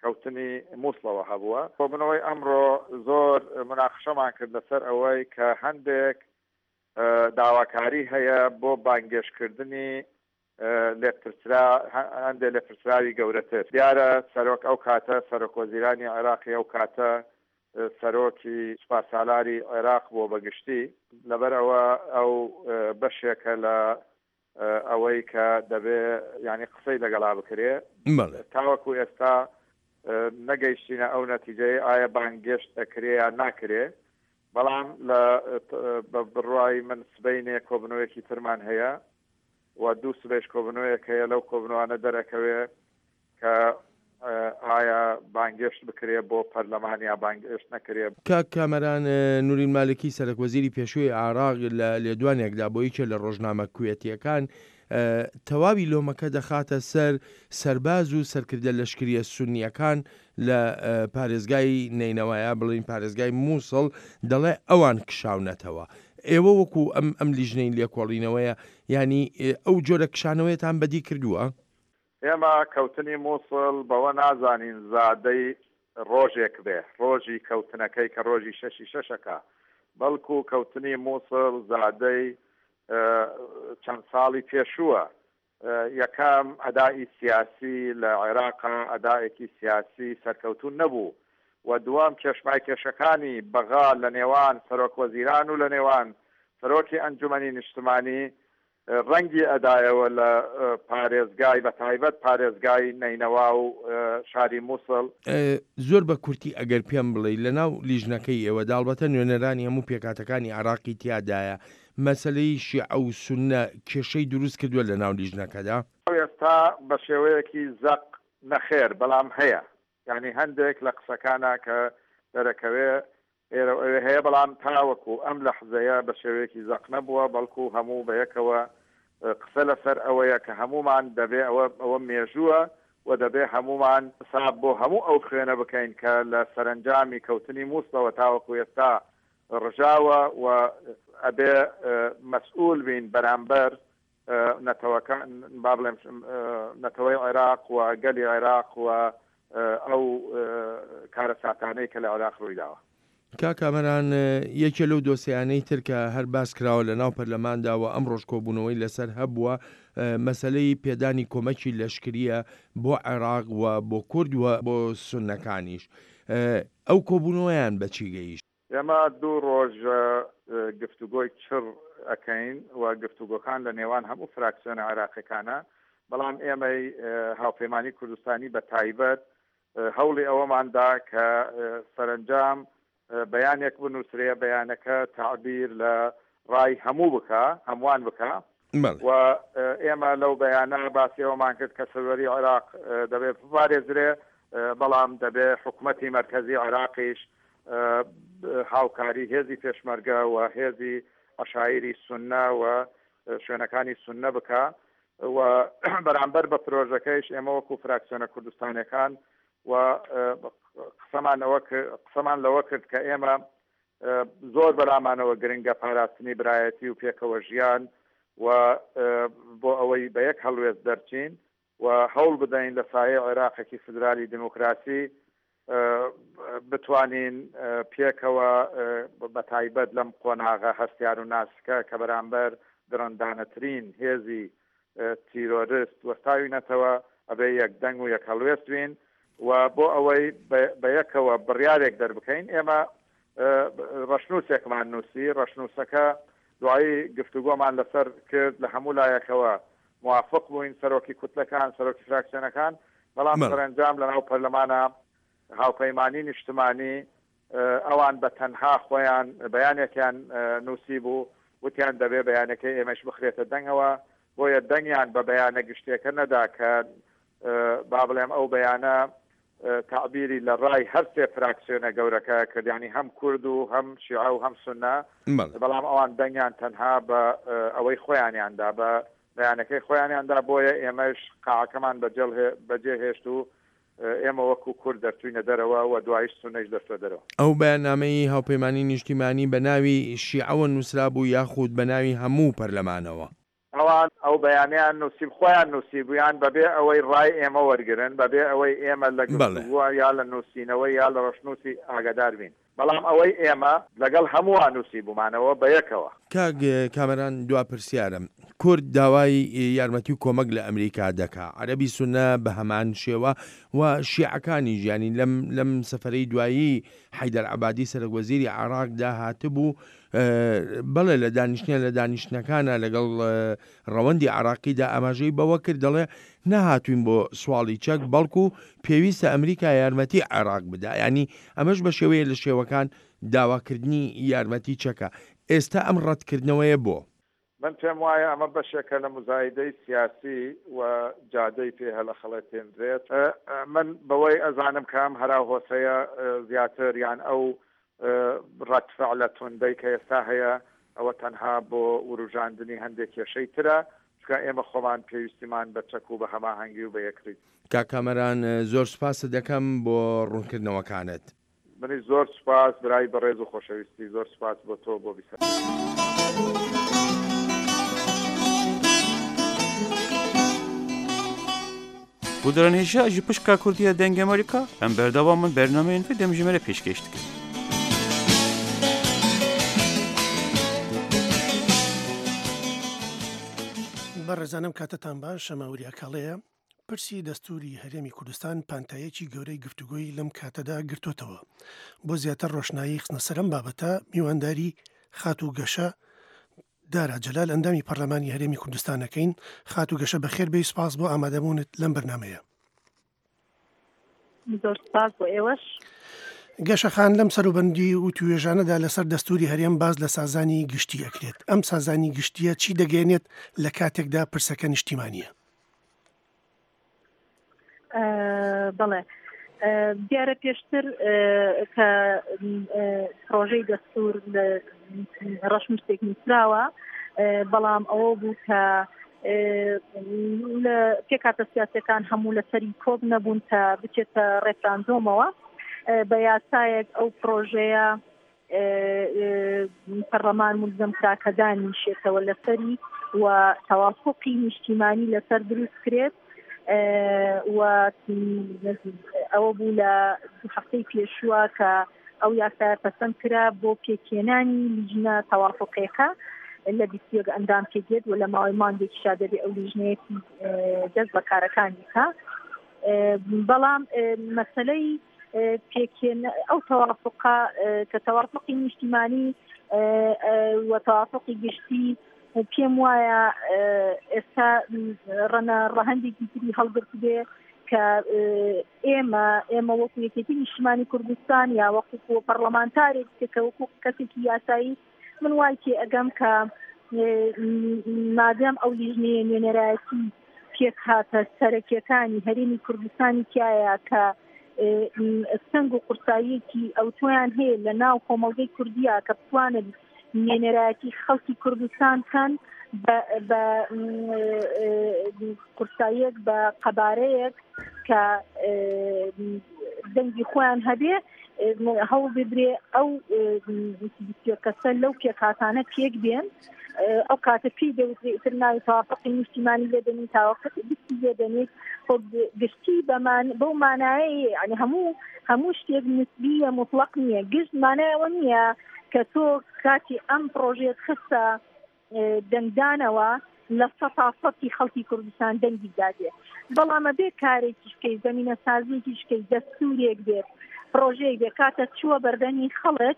کەوتنی مووسڵەوە هەبووە بۆ بنەوەی ئەمڕۆ زۆر مناقشەمان کرد لەسەر ئەوەی کە هەندێک داواکاری هەیە بۆ بانگێشکردنی لێپرسرا هەندێک لێپرسراوی گەورەتر دیارە سەرۆک ئەو کاتە سەرۆکوەزیرانی عێراقی ئەو کاتە سەرۆکی سوپاسالاری عێراق بۆ بەگشتی لەبەر ئەوە ئەو بەشێکە لە ئەوەی کە دەبێ ینی قسەی لەگەڵا بکرێ تاوەکو ئێستا نەگەیشتینە ئەو نەتیجەیە ئایا بانگێشت دەکرێ یا ناکرێ بەڵام لە بڕوای من سبەینێ کۆبنەوەیەکی ترمان هەیە و دوو سبەیش کۆبنەوەیەک هەیە لەو کۆبنەوانە دەرەکەوێ کە ئایا بانگێشت بکرێ بۆ پەرلەمانیا بانگێشت نەکرێ. کاک کامەران نورین مالکی سەرۆکوەزیری پێشووی عێراق لە لێدوانێکدا بۆ یەکێ لە ڕۆژنامە کوێتیەکان تەواوی لۆمەکە دەخاتە سەر سەرباز و سەرکردە لەشکریە سونیەکان لە پارێزگای نینەوەیە بڵین پارێزگای مووسڵ دەڵێ ئەوان کشاونەتەوە. ئێوە وەکو ئەم ئەم لیژنەی لێکۆڵینەوەیە ینی ئەو جۆرە کشانەوەیتان بەدی کردووە؟ ئێمە کەوتنی مووسڵ بەوە نازانین زادەی ڕۆژێک بێ ڕۆژی کەوتنەکەی کە ڕۆژی شەشی شەشەکە بەڵکو کەوتنی مووسڵ زادەی چەند ساڵی پێشووە یەکەم ئەدای سیاسی لە عێراقا ئەدایەکی سیاسی سەرکەوتون نەبوو و دووەم کێشمای کێشەکانی بەغا لە نێوان سەرۆکوەزیران و لە نێوان سەرۆکی ئەنجومەنی نیشتمانی ڕەنگی ئەدایەوە لە پارێزگای بە تایبەت پارێزگای نینەوا و شاری مووسڵ. زۆر بە کورتی ئەگەر پێم بڵێ لە ناو لیژنەکەی ئێوە داڵبەتە نوێنەرانی هەموو پێکاتەکانی عێراقی تیادایە مەسەلەی شیعە و سوننە کێشەی دروست کردووە لە ناو لیژنەکەدا؟ ئێستا بە شێوەیەکی زەق نەخێر بەڵام هەیە یعنی هەندێک لە قسەکانە کە دەرەکەوێ ئێرە ئەوێ هەیە بەڵام تاوەکو ئەم لە حزەیە بە شێوەیەکی زەق نەبووە بەڵکو هەموو بەیەکەوە قسە لەسەر ئەوەیە کە هەمومان دەبێ ئەوە ئەوە مێژووە و دەبێ هەمومان حساب بۆ هەموو ئەو خوێنە بکەین کە لە سەرنجامی کەوتنی مووسڵەوە تاوەکو ئێستا ڕژاوە و ئەبێ مەسئول بین بەرامبەر نەتەوەکان با بڵێم نەتەوەی عێراق و گەلی عێراق و ئەو کارە ساتانەی کە لە عێراق ڕوویداوە. کا کامەران یەکێ لەو دۆسیانەی تر کە هەر باس کراوە لە ناو پەرلەمانداوە ئەم ڕۆژ کۆبوونەوەی لەسەر هەبووە مەسەلەی پێدانی کۆمەکی لەشکریە بۆ عێراق و بۆ کورد و بۆ سوننەکانیش ئەو کۆبوونەوەیان بەچی گەیشت؟ ئێمە دوو ڕۆژ گفتوگۆی چڕ ئەەکەین و گفتوگۆکان لە نێوان هەموو فراکسیۆنە عێراقیەکانە بەڵام ئێمەی هاوپەیمانی کوردستانی بە تایبەت هەوڵی ئەوەماندا کە سەرنجام بەیانێک بنووسرێ بەیانەکە تعبیر لە ڕای هەموو بکە هەمووان بکە و ئێمە لەو بەیانە باسیەوەمان کرد کە سەروەری عێراق دەبێت بپارێزرێ بەڵام دەبێت حکوومەتی مەرکەزی عێراقیش هاوکاری هێزی پێشمەرگە و هێزی عەشایری سوننە و شوێنەکانی سوننە بکە و بەرامبەر بە پرۆژەکەیش ئێمە وەکو فراکسیۆنە کوردستانەکان و قسەمان لەوە کرد کە ئێمە زۆر بەرامانەوە گرنگە پاراستنی برایەتی و پێکەوە ژیان و بۆ ئەوەی بە یەک هەڵوێست دەرچین و هەوڵ بدەین لە سایە عێراقێکی فدرالی دموکراسی بتوانین پێکەوە بە تایبەت لەم قۆناغە هەستیار و ناسکە کە بەرامبەر درەندانەترین هێزی تیرۆریست وەستاوینەتەوە ئەبێ یەک دەنگ و یەک هەڵوێستوین و بۆ ئەوەی بە یەکەوە بڕیارێک دەربکەین ئێمە ڕەشنووسێکمان نووسی ڕەشنووسەکە دوایی گفتوگۆمان لەسەر کرد لە هەموو لایەکەوە موافق بووین سەرۆکی کوتلەکان سەرۆکی فراکسیۆنەکان بەڵام سەرنجام لە ناو پەرلەمانە هاوپەیمانی نیشتمانی ئەوان بە تەنها خۆیان بەیانێکیان نووسی بوو وتیان دەبێ بەیانەکەی ئێمەش بخرێتە دەنگەوە بۆیە دەنگیان بە بەیانە گشتێکە نەدا کە با بڵێم ئەو بەیانە تعبیری لە ڕای هەر سێ فراکسیۆنە گەورەکە کردیانی هەم کورد و هەم شیعە و هەم سوننە بەڵام ئەوان دەنگیان تەنها بە ئەوەی خۆیانیاندا بە بەیانەکەی خۆیانیاندا بۆیە ئێمەش قاعەکەمان بەجێ هێشت و ئێمە وەکو کورد دەرچوینە دەرەوە و دوایش سوننەش دەرچوە دەرەوە. ئەو بەیاننامەی هاوپەیمانی نیشتیمانی بە ناوی شیعەوە نووسرا بوو یاخود بە ناوی هەموو پەرلەمانەوە؟ ئەوان ئەو بەیانیان نووسیب خۆیان نووسیبوویان بەبێ ئەوەی ڕای ئێمە وەرگن بەبێ ئەوەی ئێمە لە گفتوگووە یا لە نووسینەوەی یا لە ڕۆژنووسی ئاگادار بین بەڵام ئەوەی ئێمە لەگەڵ هەمووان نووسی بوومانەوە بە یەکەوە. کاک کامەران دوا پرسیارم کورد داوای یارمەتی و کۆمەک لە ئەمریکا دەکا عەرەبی سونە بە هەمان شێوە و شیعەکانی ژیانی لەم لەم سەفەرەی دوایی حەیدەر عەبادی سەرۆکوەزیری عێراقدا هاتبوو بەڵێ لە دانیشتنیە لە دانیشتنەکانە لەگەڵ ڕەوەندی عێراقیدا ئاماژەی بەوە کرد دەڵێ نەهاتوین بۆ سواڵی چەک بەڵکو پێویستە ئەمریکا یارمەتی عێراق بدا ینی ئەمەش بە شێوەیە لە شێوەکان داواکردنی یارمەتی چەکە ئێستا ئەم ڕەتکردنەوەیە بۆ من پێم وایە ئەمە بەشێکە لە مزایدەی سیاسی و جادەی پێ هەلە خەڵەتێنرێت من بەوەی ئەزانم کام هەرا هۆسەیە زیاتر یان ئەو ڕەتفعلە توندەی کە ئێستا هەیە ئەوە تەنها بۆ وروژاندنی هەندێک کێشەی ترە چکە ئێمە خۆمان پێویستیمان بە چەک و بە هەماهەنگی و بە یەکریت. کاکامەران زۆر سوپاسە دەکەم بۆ ڕوونکردنەوەکانت. منی زۆر سوپاس برای بەڕێز و خۆشەویستی زۆر سوپاس بۆ تۆ بۆ بیسەر. Bu dönemde ji pişka Kurdiya deng Amerika em berdewamın bernameyên ve demjimere pêşkêş dikin. بەڕێزانم کاتتان باش شەماوریە کاڵەیە پرسی دەستوری هەرێمی کوردستان پانتایەکی گەورەی گفتوگۆی لەم کاتەدا گرتوتەوە بۆ زیاتر ڕۆشنایی خستنە سەرم بابەتە میوانداری خات و گەشە دارا جەلال ئەندامی پەرلەمانی هەرێمی کوردستانەکەین خات و گەشە بەخێر بێ سپاس بۆ ئامادەبوونت لەم بەرنامەیە. زۆر سپاس بۆ ئێوەش. گەشەخان لەم سەروبەندی و توێژانەدا لەسەر دەستوری هەرێم باز لە سازانی گشتی ئەکرێت. ئەم سازانی گشتیە چی دەگەێنێت لە کاتێکدا پرسەکە نیشتیمانیە؟ بەڵێ دیارە پێشتر کە پرۆژەی دەستور لە ڕەشمشتێک نووسراوە بەڵام ئەوە بوو کە لە پێکاتە سیاسەکان هەموو لەسەری کۆب نەبوون کە بچێتە ڕێفراندۆمەوە بە یاسایەک ئەو پرۆژەیە پەرلەمان مولزم کرا کە دانیشێتەوە لەسەری و تەوافقی نیشتیمانی لەسەر دروست کرێت و ئەوە بوو لە هەفتەی پێشووە کە ئەو یاسایە پەسەند کرا بۆ پێکێنانی لیژنە تەوافقیەکە لە بیستیەک ئەندام پێگێت و لە ماوەی مانگێکیشا دەبێ ئەو لیژنەیەکی دەست بە کارەکانی کا بەڵام مەسەلەی پێکێن ئەو تەوافقە کە تەوافقی نیشتیمانی و تەوافقی گشتی پێم وایە ئێستا ڕەنە ڕەهەندێکی تری هەڵگرت بێ کە ئێمە ئێمە وەکو یەکێتی نیشتیمانی کوردستان یا وەکو پەرلەمانتارێک کە وەکو کەسێکی یاسایی من وای تێ ئەگەم کە مادام ئەو لیژنەیە نوێنەرایەتی پێک هاتە سەرەکیەکانی هەرێمی کوردستانی تایە کە سنگ و قورساییەکی ئەو تۆیان هەیە لە ناو کۆمەڵگەی کوردیە کە بتوانن نوێنەرایەتی خەڵکی کوردستان کەن بە قورساییەک بە قەبارەیەک کە دەنگی خۆیان هەبێ هەوڵ ببرێ ئەو کەسە لەو پێکهاتانە پێک بێن ئەو کاتە پێی دەوتر ناوی تەوافقی نیشتیمانی لێدەنی تاوەقت بیستی لێدەنێت گشتی بەمان بەو مانایە یعنی هەموو هەموو شتێک نسبیە مطلق نییە گشت مانایەوە نییە کە تۆ کاتی ئەم پرۆژێت خستە دەنگدانەوە لە سەتاسەتی خەڵکی کوردستان دەنگی دادێ بەڵامە بێ کارێکی شکەی زەمینە سازیێکی شکەی دەستورێک بێت پرۆژەیەک بێ کاتە چووە بەردەنی خەڵک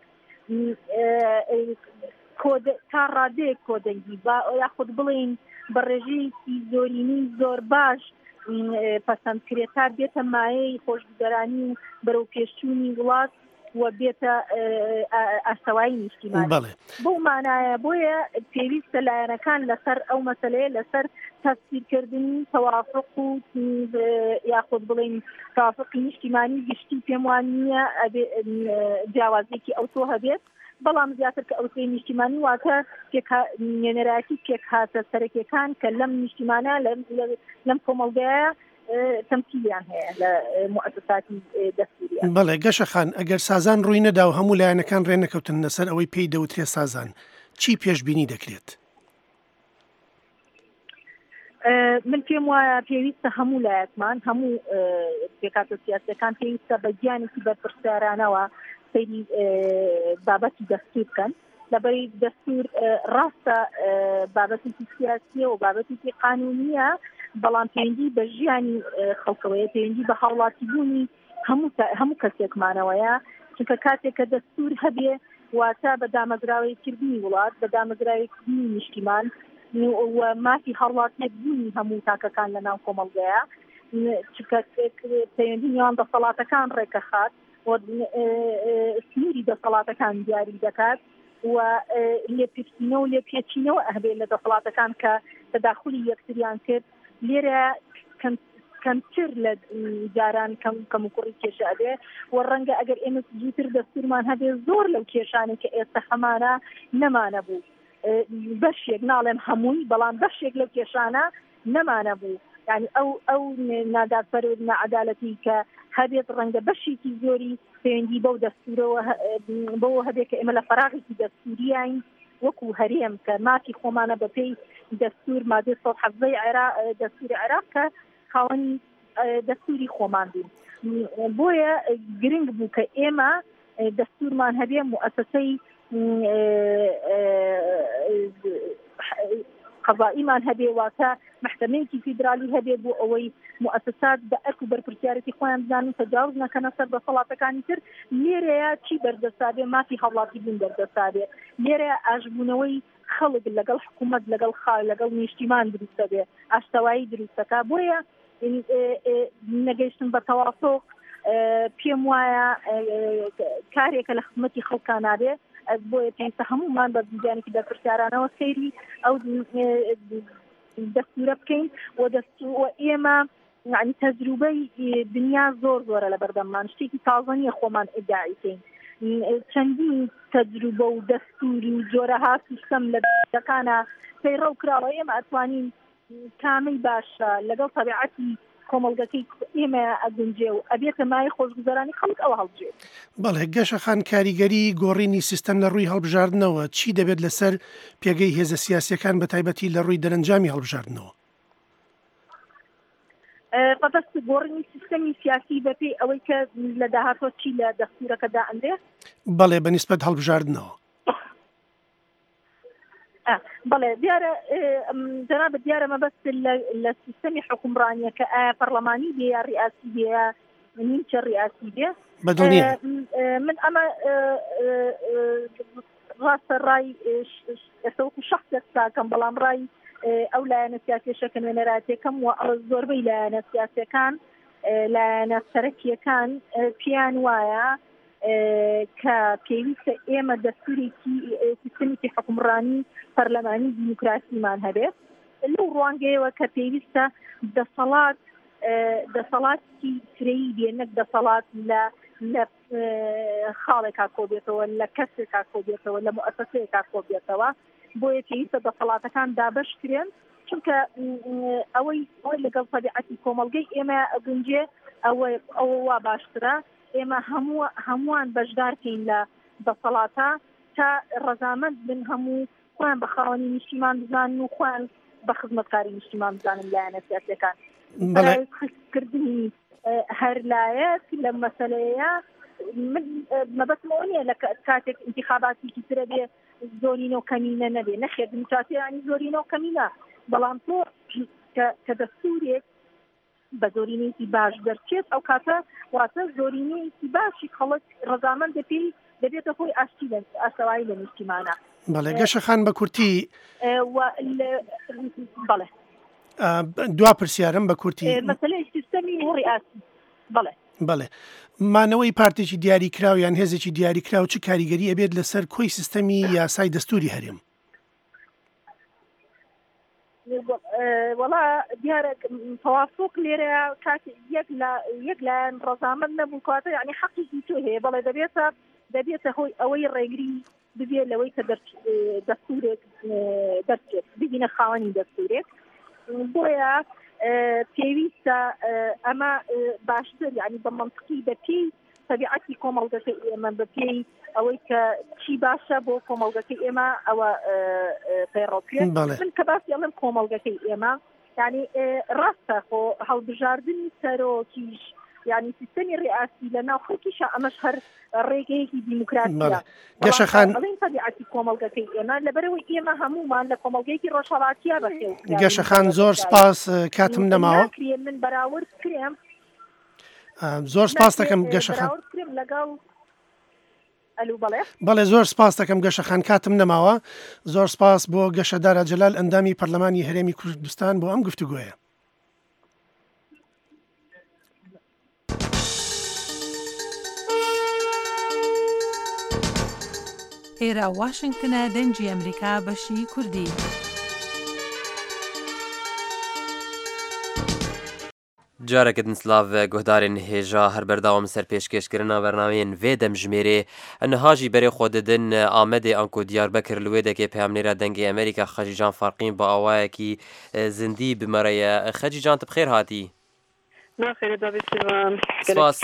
تا ڕادەیەک کۆدەنگی یاخود بڵین بە ڕێژەیەکی زۆرینی زۆر باش پەسەندکرێت تا بێتە مایەی خۆشگوزەرانی و بەرەو پێشچوونی وڵات و بێتە ئاستەوایی نیشتیمانی بۆ مانایە بۆیە پێویستە لایەنەکان لەسەر ئەو مەسەلەیە لەسەر تەفسیرکردنی تەوافق و یاخود بڵین تەوافقی نیشتیمانی گشتی پێم وان نییە جیاوازێکی ئەو تۆ هەبێت بەڵام زیاتر کە ئەوسەی نیشتیمانی واتە نوێنەرایەتی پێک هاتە سەرەکیەکان کە لەم نیشتیمانە لەم کۆمەڵگەیە تەمسیلیان هەیە لە موسساتی دەستوریە. بەڵێ گەشەخان ئەگەر سازان ڕووی نەدا و هەموو لایەنەکان ڕێنەکەوتن لەسەر ئەوەی پێی دەوترێت سازان چی پێشبینی دەکرێت؟ من پێم وایە پێویستە هەموو لایەکمان هەموو پێکاتە سیاسەکان پێویستە بە گیانێکی بەرپرسیارانەوە سەیری بابەتی دەستور بکەن لەبەری دەستور ڕاستە بابەتێکی سیاسیە و بابەتێکی قانونیە بەڵام پەیوەندی بە ژیانی خەڵکەوەیە پەیوەندی بە هاوڵاتی بوونی هەموو کەسێکمانەوەیە چونکە کاتێک کە دەستور هەبێ واتە بە دامەزراوەیەکردنی وڵات بە دامەزراوەیەکردنی نیشتیمان و مافی هەڵاتێک بوونی هەموو تاکەکان لە ناو کۆمەڵگەیە چونکە پەیوەندی نێوان دەسەڵاتەکان ڕێکەخات و سنووری دەسەڵاتەکان دیاری دەکات و لێپرسینە و لێپێچینەوە ئەهبێت لە دەسەڵاتەکان کە تەداخلی یەکتریان کرد لێرە کەمتر لە جاران کەم و کوڕی کێشە ئەبێ و ڕەنگە ئەگەر ئێمە زووتر دەستورمان هەبێ زۆر لەو کێشانێک کە ئێستا هەمانە نەمانە بوو بەشێک ناڵێم هەمووی بەڵام بەشێک لەو کێشانە نەمانە بوو یعنی ئەو ئەو نادارپەر و نەعەدالەتی کە هەبێت ڕەنگە بەشێکی زۆری پەیوەندی بەو دەستورەوە بەوە هەبێت کە ئێمە لە فەراغێکی دەستوریین وەکو هەرێم کە مافی خۆمانە بەپێی دەستور مادەی سەد و حەڤدەی دەستوری عێراق کە خاوەنی دەستوری خۆمان بوو بۆیە گرنگ بوو کە ئێمە دەستورمان هەبێ موئەسسەی قەضائیمان هەبێ واتە محکەمەیەکی فیدرالی هەبێ بۆ ئەوەی موئەسسات بە ئەرک و بەرپرسیارەتی خۆیان بزانن تەجاوز نەکەنە سەر دەسەڵاتەکانی تر لێرەیە چی بەردەستابێ مافی هەوڵاتی بوون بەردەستابێ لێرەیە ئاژبوونەوەی خەڵک لەگەڵ حکوومەت لەگەڵ خاڵ لەگەڵ نیشتیمان دروستە بێ ئاشتەوایی دروستەکە بۆیە نەگەیشتن بە تەوافق پێم وایە کارێکە لە خزمەتی خەڵکان نابێ بۆیە پێویستە هەموومان بە بیانێکی بەرپرسیارانەوە سەیری ئەو دەستورە بکەین و ئێمە یعنی تەجروبەی دنیا زۆر زۆرە لە بەردەممان شتێکی تازە نییە خۆمان ئیدعای بکەین چەندین تەجروبە و دەستوری و جۆرەها سیستەم لە دەکانە پەیڕە و کراوە ئێمە ئەتوانین کامەی باشە لەگەڵ تەبیعەتی کۆمەڵگەکەی ئێمە ئەگونجێ و ئەبێتە مای خۆشگوزەرانی خەڵک ئەوە هەڵبژێت. بەڵێ گەشەخان کاریگەری گۆڕینی سیستەم لە ڕووی هەڵبژاردنەوە چی دەبێت لەسەر پێگەی هێزە سیاسیەکان بە تایبەتی لە ڕووی دەرەنجامی هەڵبژاردنەوە؟ بەبەست گۆڕینی سیستەمی سیاسی بەپێی ئەوەی کە لە داهاتۆ چی لە دەستورەکەدا ئەندێ؟ بەڵێ بەنسبەت هەڵبژاردنەوە. بەڵێ دیارە جەنابەت دیارە مەبەست لە سیستەمی حکومڕانیە کە ئایا پەرلەمانی بێ یا ڕیاسی بێ یا نیمچە ڕیاسی بێ من ئەمە ڕاستە ڕای ئێستاوەکو شەخصێک ساکەم بەڵام ڕای ئەو لایەنە سیاسیەکە نوێنەراتیەکەم و ئەو زۆربەی لایەنە سیاسیەکان لایەنە سەرەکیەکان پێیان وایە کە پێویستە ئێمە دەستورێکی سیستەمێکی حکومڕانی پەرلەمانی دیموکراسیمان هەبێت لەو ڕوانگەیەوە کە پێویستە دەسەڵات دەسەڵاتی فرەیی بێ نەک دەسەڵات لە لە خاڵێکا کۆبێتەوە لە کەسێکا کۆبێتەوە لە موئەسسەیەکا کۆبێتەوە بۆیە پێویستە دەسەڵاتەکان دابەشکرێن چونکە ئەوەی ئەوەی لەگەڵ تەبیعەتی کۆمەڵگەی ئێمە ئەگونجێ ئەوە ئەوە وا باشترە ئێمە هەموو هەمووان بەشدارکەین لە دەسەڵاتە تا ڕەزامەند بن هەموو خۆیان بە خاوەنی نیشتیمان بزانن و خۆیان بە خزمەتکاری نیشتیمان بزانن لایەنە سیاسیەکان کردنی هەر لایەک لە مەسەلەیە مەبەستمەوە نییە لە کاتێک انتخاباتێکی ترە بێ زۆرینە و کەمینە نەبێ نەخێت دیموکراسی ینی زۆرینە و کەمینە بەڵام تۆ کە دەستورێک بە زۆرینەیەکی باش دەرچێت ئەو کاتە واتە زۆرینەیەکی باشی خەڵک ڕەزامەند دەپێی دەبێتە خۆی ئاشتی ئاشتەوایی لە نیشتیمانە. بەڵێ گەشەخان بە کورتی بەڵێ دوا پرسیارم بە کورتی مەسەلەی سیستەمی ڕیاسی بەڵێ بەڵێ مانەوەی پارتێکی دیاریکراو یان هێزێکی دیاریکراو چه کاریگەری ئەبێت لەسەر کۆی سیستەمی یاسای دەستوری هەرێم؟ وەڵا دیارە تەوافق لێرە کاتی یەک لایەن ڕەزامەند نەبوو کاتە یعنی حەقێکی تۆ هەیە بەڵێ دەبێتە دەبێتە هۆی ئەوەی ڕێگری ببێت لەوەی کە دەستورێک دەرچێت ببینە خاوەنی دەستورێک بۆیە پێویستە ئەمە باشتر یعنی بە منطقی بەپێی تەبیعەتی کۆمەڵگەکەی ئێمە بەپێی ئەوەی کە چی باشە بۆ کۆمەڵگەکەی ئێمە ئەوە پەیڕەوکرێت من کە باسی ئەڵێم کۆمەڵگەکەی ئێمە يعني ڕاستە خۆ هەڵبژاردننی سەرۆکیش یعنی سیستەمی ڕێئاسی لە ناو خەڵکیشە ئەمەش هەر ڕێگەیەکی دیموکراسیە گەشەخان بەڵین تەبیعەتی کۆمەڵگەکەی ئێمە لەبەرەوەی ئێمە هەمومان لە کۆمەڵگەیەکی ڕۆژهەڵاتیە بەخێو گەشەخان زۆر سپاس کاتم نەماوە من بەراورد کرێم زۆر سپاس دەکەم گەشەخان لەگەڵ بەڵێ زۆر سپاس دەکەم گەشەخان کاتم نەماوە زۆر سپاس بۆ گەشەدارە جەلال ئەندامی پەرلەمانی هەرێمی کوردستان بۆ ئەم گفتوگۆیە. ئێرە واشنگتنە دەنگی ئەمریکا بەشی کوردی. جارێکت نسلااv guhdarên hêja her berdawam ser pêşkêşkirina bernameyên vê demjimêrê nihajî berê xwe didin Amedê an ku Diyarbekir li wê dekê peyamnêra dengê Amerîka Xecîcan Farqîn bi awayekî zindî bimereye. Xecîcan tu bixêr hatî. Spas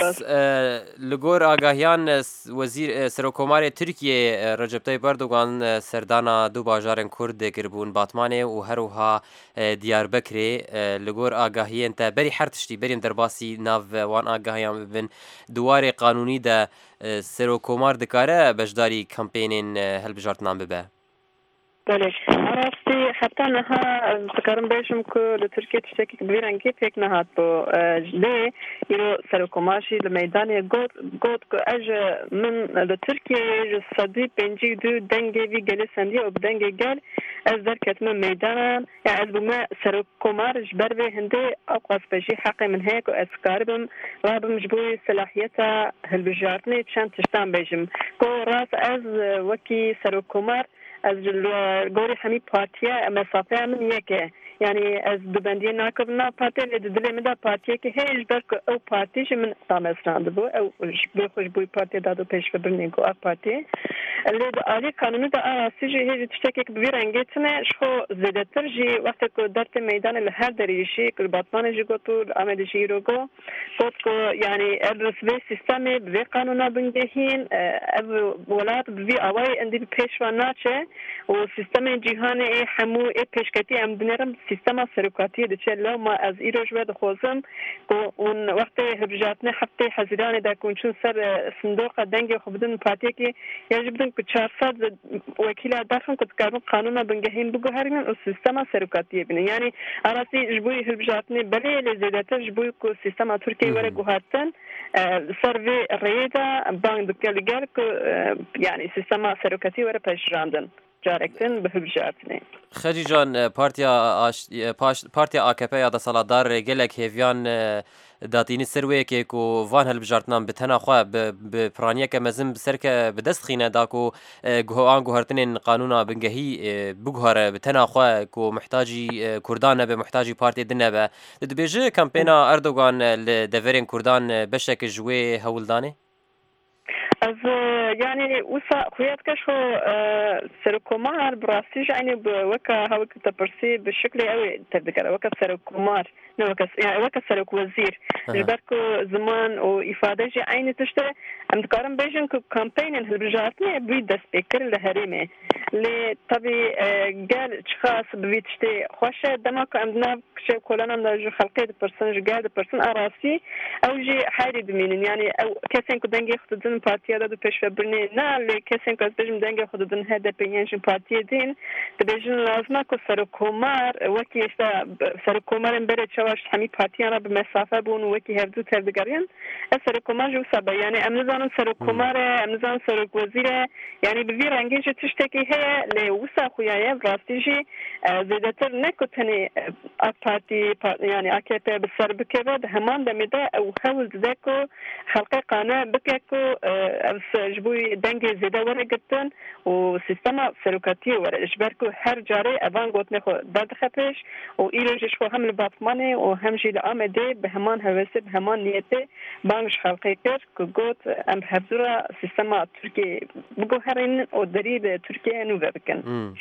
li gor agahiyan wezîr Serokkomarê Tirkiyeyê Recep Tayyip Erdogan serdana du bajarên Kurd kirbûn Batmanê û herwiha Diyarbekirê li gor agahiyên te berî her tiştî berîm derbasî nav wan agahiyan bibin duwarê qanûnî de Serokkomar dikare beşdarî kampênên helbijartinan bibe. بله راستی حتی نها فکرم بیشم که لترکیه تشتکی کبیرن که پک نهاد با لی یرو سرکوماشی لمیدان گود گود که اج من لترکیه جسدی پنجی دو دنگی وی گلی سندی و بدنگی گل از در کتم میدان یا از بوم سرکومار جبر به هنده اقاس بجی حق من هیک و اسکاربم و بمجبوری صلاحیت هالبجارتنی چند تشتان بیشم که راس از وکی سرکومار از گوری همی پارتیا مسافه من یکه یعنی از دوبندی ناکردن پارتی لدیدلی من دا پارتیه که هیچ بر که او پارتیش من تامستراند بو او بی خوش بوی پارتی دادو پیش ببرنی گو اک پارتی لید آلی قانونی دا آراسی جی هیچ تشتکی که ببیر انگیتنه شخو زیده تر جی وقتی که درت میدان لهر دریشی که باتمان جی گو تو آمده جی رو گو گوت که یعنی الرسوی سیستمی بوی قانونا بنگهین او ولاد بوی آوائی اندی پیش و ناچه و سیستم جهانی همو ای پیشکتی ام دنیرم سیستم سرکاتی دچه لو ما از ایروش ود خوزم که اون وقت هبجاتنه هفته حزیران دا کنچون سر صندوق دنگ خوبدن پارتی که یجب بدن که چهارصد وکیل داخل که تکاربن قانون بنگهین بگو هرین او سیستم سرکاتی بینه یعنی آراسی جبوی هبجاتنه بله لزیدتر جبوی که سیستم ترکیه وره گوهاتن سر وی ریدا بانگ دکلگر که یعنی سیستم سرکاتی وره پیشراندن جارکتن به هبجاتنه. خجی جان پارتیا پارتیا A K P یا دەسەڵاتدار gelek hêviyan datînî serweyekê ku van hilbijartinan bi tena xwe bi piraniyeke mezin serke bi dest xîne da ku an guhertinên qanûna bingehî biguhere bi tena xwe ku muhtacî Kurdan nebe muhtacî partiyê din nebe. Dibêje kampêna Erdogan li deverên Kurdan beşek ji wê hewildanê? از يعني وسا خويات كشو سركومار براستيج يعني بوكا هاوك تبرسي بالشكل قوي تذكر وكا سركومار وكا يعني وكا سرك وزير جبركو زمان وإفادة جي عيني تشتري عم تقارن بيجن كو كامبين هالبجاتني بيد سبيكر لهريمه اللي طبي قال اشخاص بيد تشتي خوشه دماك عندنا شيء كلنا نرجو خلقية برسنج قاعد برسن أراسي أو جي حاري دمين يعني أو كسين كو دنجي خدودن بارتيا دادو پیش برني نا اللي كسين كو بيجم دنجي خدودن هذا بينجن بارتيا دين تبيجن لازمه كو سركومار وكي استا سركومار امبرد شواش همي بارتيا را بمسافة بون وكي هفدو تردقارين السركومار جو سابا يعني أمنزان سركومار أمنزان سرك وزير يعني بفير انجيج تشتكي هي لوسا خويايا براستيجي زيدتر نكو تاني بارتي يعني A K P بسر بكبد همان دميدا او حول ذاكو خلقي قناة بكاكو جبوي دنجي زيدا ورقتن وسيستما سلوكاتي ورا اجباركو هر جاري افان قوت نخو داد خفش و ايروجش خو هم الباطماني و هم جي لآمدي بهمان هوسي بهمان نيتي بانش خلقي كر كو قوت ام بحفظورا سيستما تركي بقو هرين و دريب تركيا نوفا بكن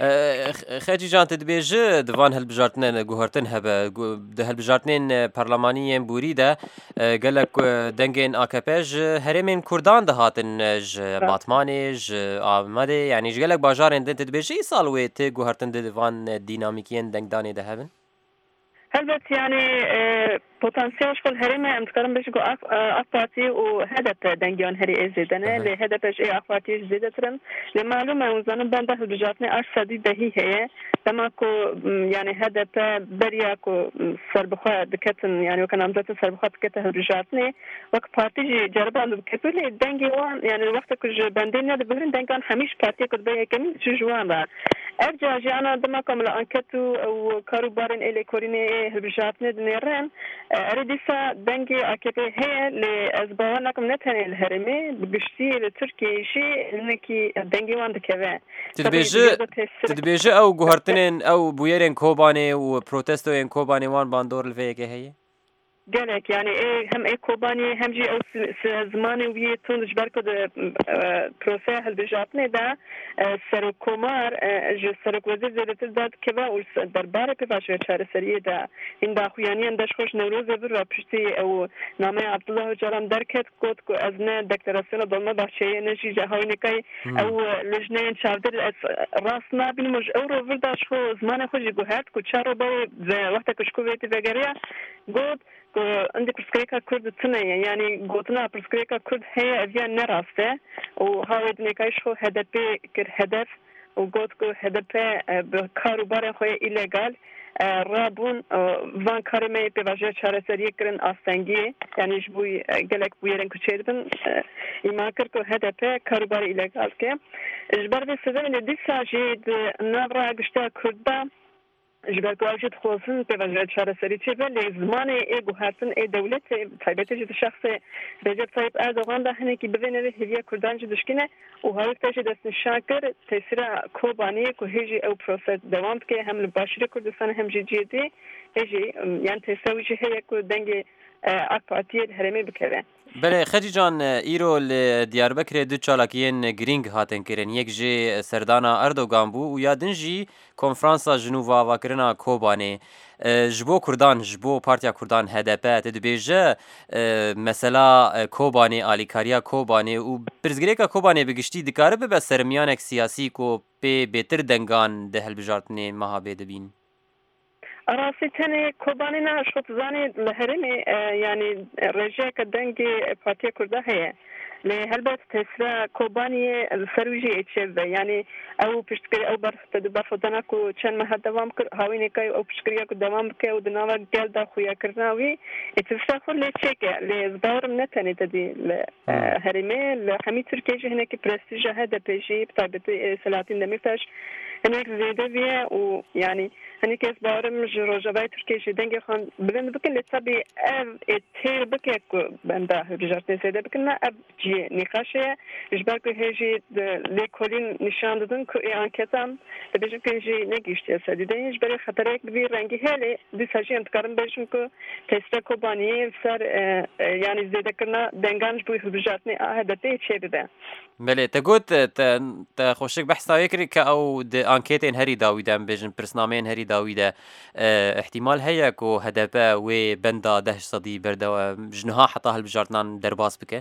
خاجي جان تدبيج دوان هالبجارتنين گوهرتن هبه ده هالبجارتنين برلمانيين بوري ده قالك دنگين A K P ج هرمين كردان ده هاتن ج باطماني ج آمده يعني ج قالك باجارين دن تدبيج اي سال ويت گوهرتن دوان ديناميكيين دنگداني ده هبن هەلبەت یعنی پۆتانسیالش خۆ هەرێمە ئەم دکارم بێژ گۆ ئاک پارتی و هەدەپ دەنگیان هەری ئێ زێدەنە لێ هەدەپش ئێ ئاک پارتیش زێدەترن لێ معلومە وزانم بەندە هەلبژاتنێ ئاش سەدی دەهی هەیە دەما کۆ یعنی هەدەپ بەریا کۆ سەربخوا دکەتن یعنی وەکە نامزەتن سەربخوا دکەتە هەلبژاتنێ وەک پارتیژی جەربان دکەتو لێ دەنگی وان یعنی وەختە کوژ بەندێ نەدەبرن دەنگان هەمیش پارتیە کورد بە یەکەمی چ جوان بە ئەرجا ژیانە دەما کاملە ئەنکەت و ئەو کاروبارن ئێ لێ کۆرینێ هەلبژاتنێ دنێڕێن ئەرێ دیسا دەنگی ئاکێپێ هەیە لێ ئەس باوەڕ ناکەم نەتەنێ لە هەرێمێ بگشتی لە تورکیەیشی نەکی دەنگی وان دەکەوێ دەبێژە ئەو گوهرتنێن ئەو بویەرێن کۆبانێ و پرۆتستۆیان کۆبانێ وان باندۆر لەوەیەکە هەیە gelek yani e, hem e kobani hem jî ew zimanê wî tund ji ber ku di proseya hilbijartinê de serokkomar ji serokwezîr zêdetir da dikeve û derbarê pêvaşê çareseriyê de hîn daxuyaniyan deşxweş Newrozê vir piştî ew nameya Abdullah Öcalan derket got ku ez ne deklarasyona Dolmabahçeyê ne jî hawînekay ew li jineyên çavdêr ez rast nabînim û ji ew ro vir da ji xwe zimanê xwe jî guhert ku çaro berê wexta ku ji ku vêtî vegeriya got عندي برسكريكا كرد تنية يعني قوتنا برسكريكا كرد هي أبيان نراسته وهاود نكايش هو هدف كر هدف وقوت كو هدف بكاروبار خوي إليغال رابون وان كارمي بواجه چارەسەری کردن ئاستەنگی یعنی بووی gelek bûyerên kuçê dibin îma kir ku hedefê karobarê îlegal ke ji ber vê sedemê dîsa jî di navra gişta Kurda ji ber ku ew jî dixwazin pêvajoya çareserî çêbe lê zimanê ê guhertin ê dewletê taybetê jî di şexsê Recep Tayyip Erdogan da hinekî bi vê nevê hêviya Kurdan jî dişkine û hawîr te jî destnîşan kir tesîra Kobaniyê ku hê jî ew prose dewam dike hem li Başîrê Kurdistanê hem jî cêdî hê jî yan têsa wî jî heye ku dengê AK Partiyê herêmê bikeve. بله خەجی جان ئیرۆ لە دیاربەکرێ دوو چالاکیên گرنگ هاتن kirin yek jê serdana Erdogan bû û ya din jî konferansa jinûva avakirina Kobanê ji bo Kurdan ji bo Partiya Kurdan H D P te dibêje mesela Kobanê alîkariya Kobanê û pirsgirêka Kobanê bi giştî dikare bibe sermiyanek siyasî ku pê bêtir dengan di hilbijartinê meha bê dibîn Arasî tenê Kobanî ne şotizanê li herêmê yani rejeyeka dengê Partiya Kurda heye lê helbet tesra Kobaniyê li ser wî jî êçev be yani ew piştgirî ew berxwedana ku çend meha devam kir hawînekay ew piştgiriya ku devam bike û di nava gel da xuyakirina wî êtifsa xwe lê çêke lê ez bawerim ne tenê tedî li herêmê li hemî Tirkiye jî hinekî prestîja H D P jî bi taybetî Selahattin Demirtaş hinek zêde viye û yani hinek ez bawerim ji Rojavayê Tirkiye jî dengê xwe bilind bikin lê tabii ev ê têr bike ku benda hilbijartinê zêde bikin me ev ciyê nîqaşê ye ji ber ku hê jî lê kolîn nîşan didin ku ê anketan dibêjin ku jî negîştiye sedîdeyê ji berê xeterek bi vî rengî heye lê dîsa jî em dikarin bêjin ku tesra Kobaniyê ser yani zêdekirina dengan ji bo hilbijartinê a H D P'yê çê bibe. بله te got te xweşik behs dawê kirî ke ew di anketên herî dawî de em bêjin pirsnameyên herî dawî de ihtimal heye ku H D P wê benda deh sedî berdewa ji niha heta hilbijartinan derbas bike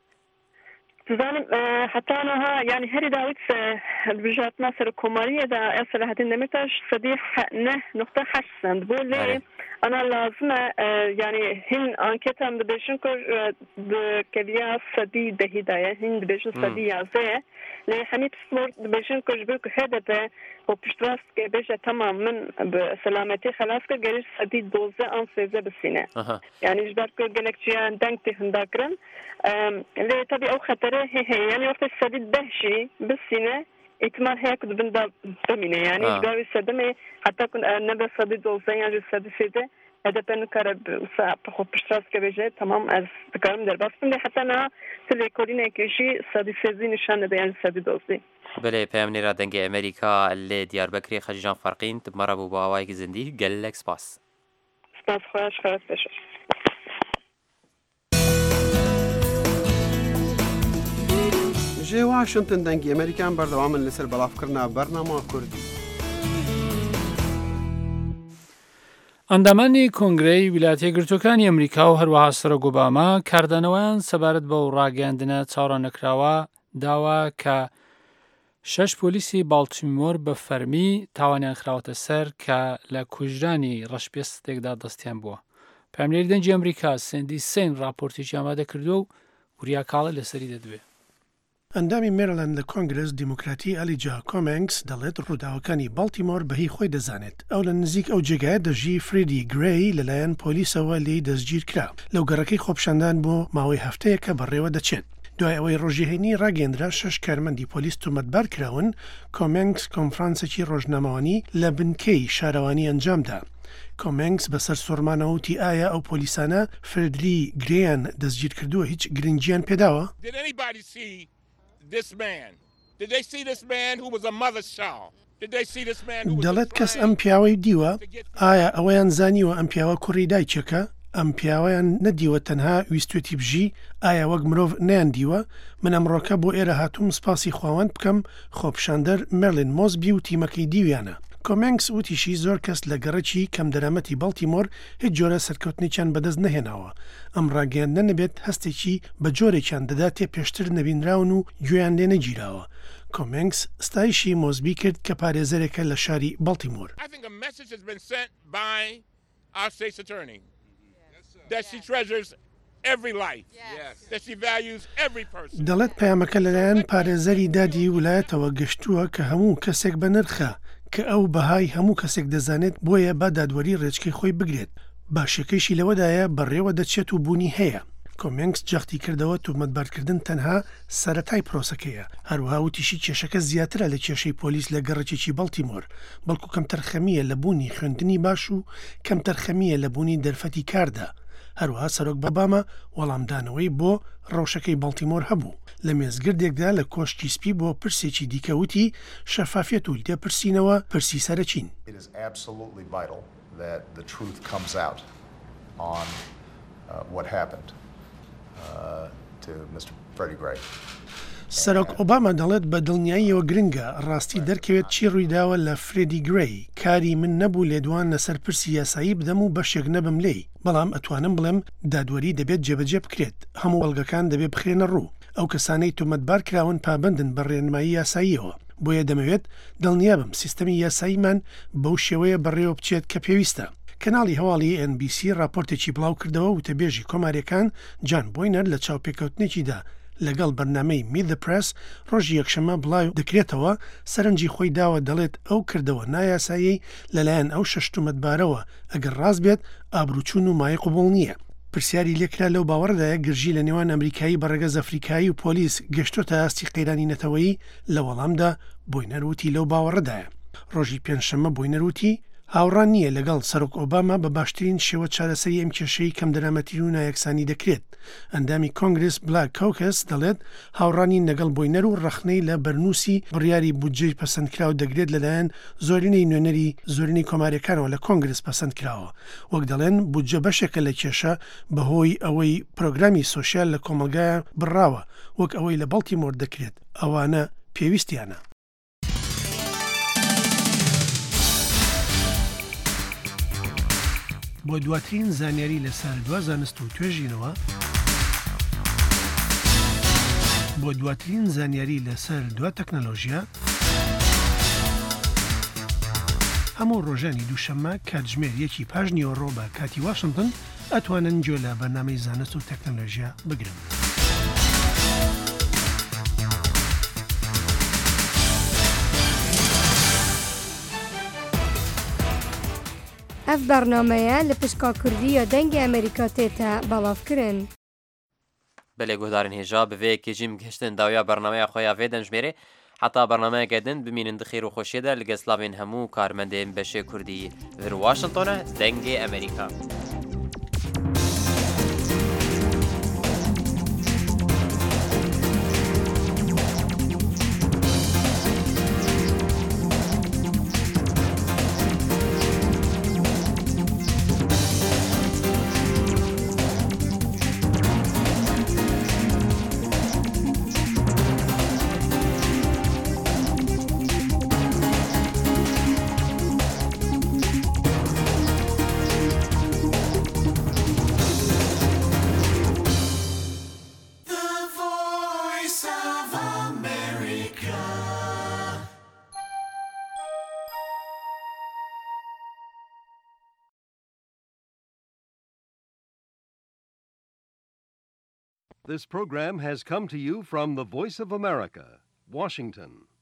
Zanim heta niha yani herî dawît hilbijartina serokkomariyê de ya Selahattin Demirtaş sedî neh nokta heşt send bû lê ana lazim e yani hin anketam dibêjin ku di keviya sedî dehî de ye hin dibêjin sedî yazê lê hemî spor dibêjin ku ji ber ku H D P û piştrast ke bêje tamam min bi selametî xelas kir gerî sedî dozde an sêze bisîne yani ji ber ku gelek ciyan deng tê hinda kirin lê tabii ew xeterê heye yani wextê sedî deh jî bisîne ihtimal heye ku dibin da bimîne yani ji ber wî sedemê heta ku nebe sedî dozde yan jî sedî sêde H D P nikare wisa xwe piştrast ke bêje tamam ez dikarim derbas bikim lê heta niha tu lêkolînekê jî sedî sêzî nîşan nede yan sedî dozdî بله پەیامنێرا دەنگی ئەمریکا لێ دیاربەکرێ خەجیجان فەرقین تمەرە بوو بە ئاوایەکی زیندی گەلێک سپاس سپاس خۆش خەرت بێشە جێ واشنتن دەنگی ئەمریکان بەردەوامن لەسەر بەڵافکردنا بەرنامە کوردی ئەندامانی کۆنگرەی ویلایەتە یەکگرتووەکانی ئەمریکا و هەروەها سەرۆک ئۆباما کاردانەوەیان سەبارەت بە ڕاگەیاندنە چاوەڕێ نەکراوە داوا کە شەش پۆلیسی باڵتیمۆر بە فەرمی تاوانیان خراوەتە سەر کە لە کوژرانی ڕەشپێستێکدا دەستیان بووە. پاملێری دەنجی ئەمریکا سندی سین راپۆرتێکی ئامادە کردووە و وریا کاڵە لەسەری دەدوێت. ئەندامی مێرلند لە کۆنگرس دیموکراتی ئەلیجا کۆمنگس دەڵێت ڕووداوەکانی باڵتیمۆر بەهی خۆی دەزانێت. ئەو لە نزیک ئەو جێگایە دەژی فریدی گرێی لەلایەن پۆلیسەوە لی دەستگیر کرا. لەو گەڕەکەی خۆپشاندان بۆ ماوەی هەفتەیە کە بەڕێوە دەچێت. دوای ئەوەی ڕۆژێهێنی ڕاگەندرا شەش کارمەندی پۆلیس تومەتبار کراون، کۆمنگس کۆنفرانسێکی ڕۆژنامەوانی لە بنکەی شارەوانی ئەنجامدا. کۆمنگس بەسەر سۆرمانەوە وتی ئایا ئەو پۆلیسانە فردری گرێیان دەستگیر کردووە هیچ گرنگیان پێداوە؟ دەڵێت کەس ئەم پیاوەی دیوە، ئایا ئەوەیان زانیوە ئەم پیاوە کوڕی دایکێکە؟ ئەم پیاوەیان نەدیوە تەنها ویستوێتی بژی، ئایا وەک مرۆڤ نیان دیوە؟ من ئەمڕۆکە بۆ ئێرە هاتووم سپاسی خواوەند بکەم خۆپشاندەر مێرلین مۆزبی و تیمەکەی دیویانە. کۆمنگس وتیشی زۆر کەس لە گەڕەکی کەم دەرامەتی باڵتیمۆر هیچ جۆرە سەرکەوتنێکیان بەدەست نەهێناوە. ئەم ڕاگەیاندنە نەبێت هەستێکی بە جۆرێکیان دەدات تێ پێشتر نەبینراون و گوێیان لێ نەگیراوە. کۆمنگس ستایشی مۆزبی کرد کە پارێزەرێکە لە شاری باڵتیمۆر. دەڵێت پەیامەکە لەلایەن پارێزەری دادی ویلایەتەوە گەشتووە کە هەموو کەسێک بە نرخە کە ئەو بەهای هەموو کەسێک دەزانێت بۆیە با دادوەری ڕێچکەی خۆی بگرێت. باشەکەیشی لەوەدایە بەڕێوە دەچێت و بوونی هەیە. کۆمنگس جەختی کردەوە تومەتبارکردن تەنها سەرەتای پرۆسەکەیە. هەروەها وتیشی کێشەکە زیاترە لە کێشەی پۆلیس لە گەڕەکێکی باڵتیمۆر، بەڵکو کەم تەرخەمیە لە بوونی خوێندنی باش و کەم تەرخەمیە لە بوونی دەرفەتی کاردا. هەروەها سەرۆک بەبامە وەڵامدانەوەی بۆ ڕەوشەکەی باڵتیمۆر هەبوو. لە مێزگردێکدا لە کۆشتی سپی بۆ پرسێکی دیکەوتی شەفافیەت و لێپرسینەوە پرسی سەرەچین. سەرۆک ئۆباما دەڵێت بە دڵنیاییەوە گرنگە ڕاستی دەرکەوێت چی ڕوویداوە لە فریدی گرێی. کاری من نەبوو لێدوان لەسەر پرسی یاسایی بدەم و بەشێک نەبم لێی، بەڵام ئەتوانم بڵێم دادوەری دەبێت جێبەجێ بکرێت، هەموو وەڵگەکان دەبێت بخرێنە ڕوو. ئەو کەسانەی تومەتبار کراون پابندن بە ڕێنمایی یاساییەوە، بۆیە دەمەوێت دڵنیابم سیستەمی یاساییمان بەو شێوەیە بەڕێوە بچێت کە پێویستە. کەناڵی هەواڵی ئێن بی سی راپۆرتێکی بڵاو کردەوە و تەبێژی کۆماریەکان جان بۆینەر لە چاوپێکەوتنێکیدا لەگەڵ بەرنامەی میت دە پرس ڕۆژی یەکشەمە بڵاو دەکرێتەوە دەرەنجی خۆی داوە دەڵێت ئەو کردەوە نایاسایی لەلایەن ئەو شەش تومەتبارەوە ئەگەر ڕاست بێت ئابروچوون و مای قوبوڵ نییە. پرسیاری لێکرا لەو باوەڕدایە گرژی لە نێوان ئەمریکایی بەڕێگەز ئەفریقایی و پۆلیس گەشتۆتە ئاستی قەیرانی نەتەوەیی لە وەڵامدا بۆینەروتی لەو باوەڕدایە. ڕۆژی پێنجشەممە بۆینەروتی هاوڕان نییە لەگەڵ سەرۆک ئۆباما بە باشترین شێوە چارەسەری ئەم کێشەی کەم دەرامەتی و نایەکسانی دەکرێت. ئەندامی کۆنگرس بلاک کۆکس دەڵێت هاوڕانی لەگەڵ بۆینەر و ڕەخنەی لە بەرنووسی بڕیاری بودجەی پەسەندکراو دەگرێت لەلایەن زۆرینەی نوێنەری زۆرینەی کۆماریەکانەوە لە کۆنگرس پەسەند کراوە. وەک دەڵێن بودجە بەشێکە لە کێشە بەهۆی ئەوەی پرۆگرامی سۆشیال لە کۆمەلگایە بڕاوە وەک ئەوەی لە باڵتیمۆر دەکرێت، ئەوانە پێویستیانە. بۆ دواترین زانیاری لەسەر دوا زانست و توێژینەوە بۆ دواترین زانیاری لەسەر دوا تەکنەلۆژیا هەموو ڕۆژانی دووشەممە کاتژمێر یەکی پاش نیوەڕۆ بە کاتی واشنگتن ئەتوانن گوێ لە بەرنامەی زانست و تەکنەلۆژیا بگرن. ئەف بەرنامەیە لە پشکا کوردیە دەنگی ئەمریکا تێتە بەڵافکردن. بەلێ گۆدارن هێژا بەvەیەکی جیم گەشتن داویا بەرنامەیە خۆیان vê دەنجمێرێ حتا بەرنامەیەکەدن بمینن دخیر و خۆشیێدا لەگە سلاوێن هەموو کارمەندێن بەشێ کوردی ڤر واشنگتۆنە دەنگی ئەمریکا. This program has come to you from the Voice of America, Washington.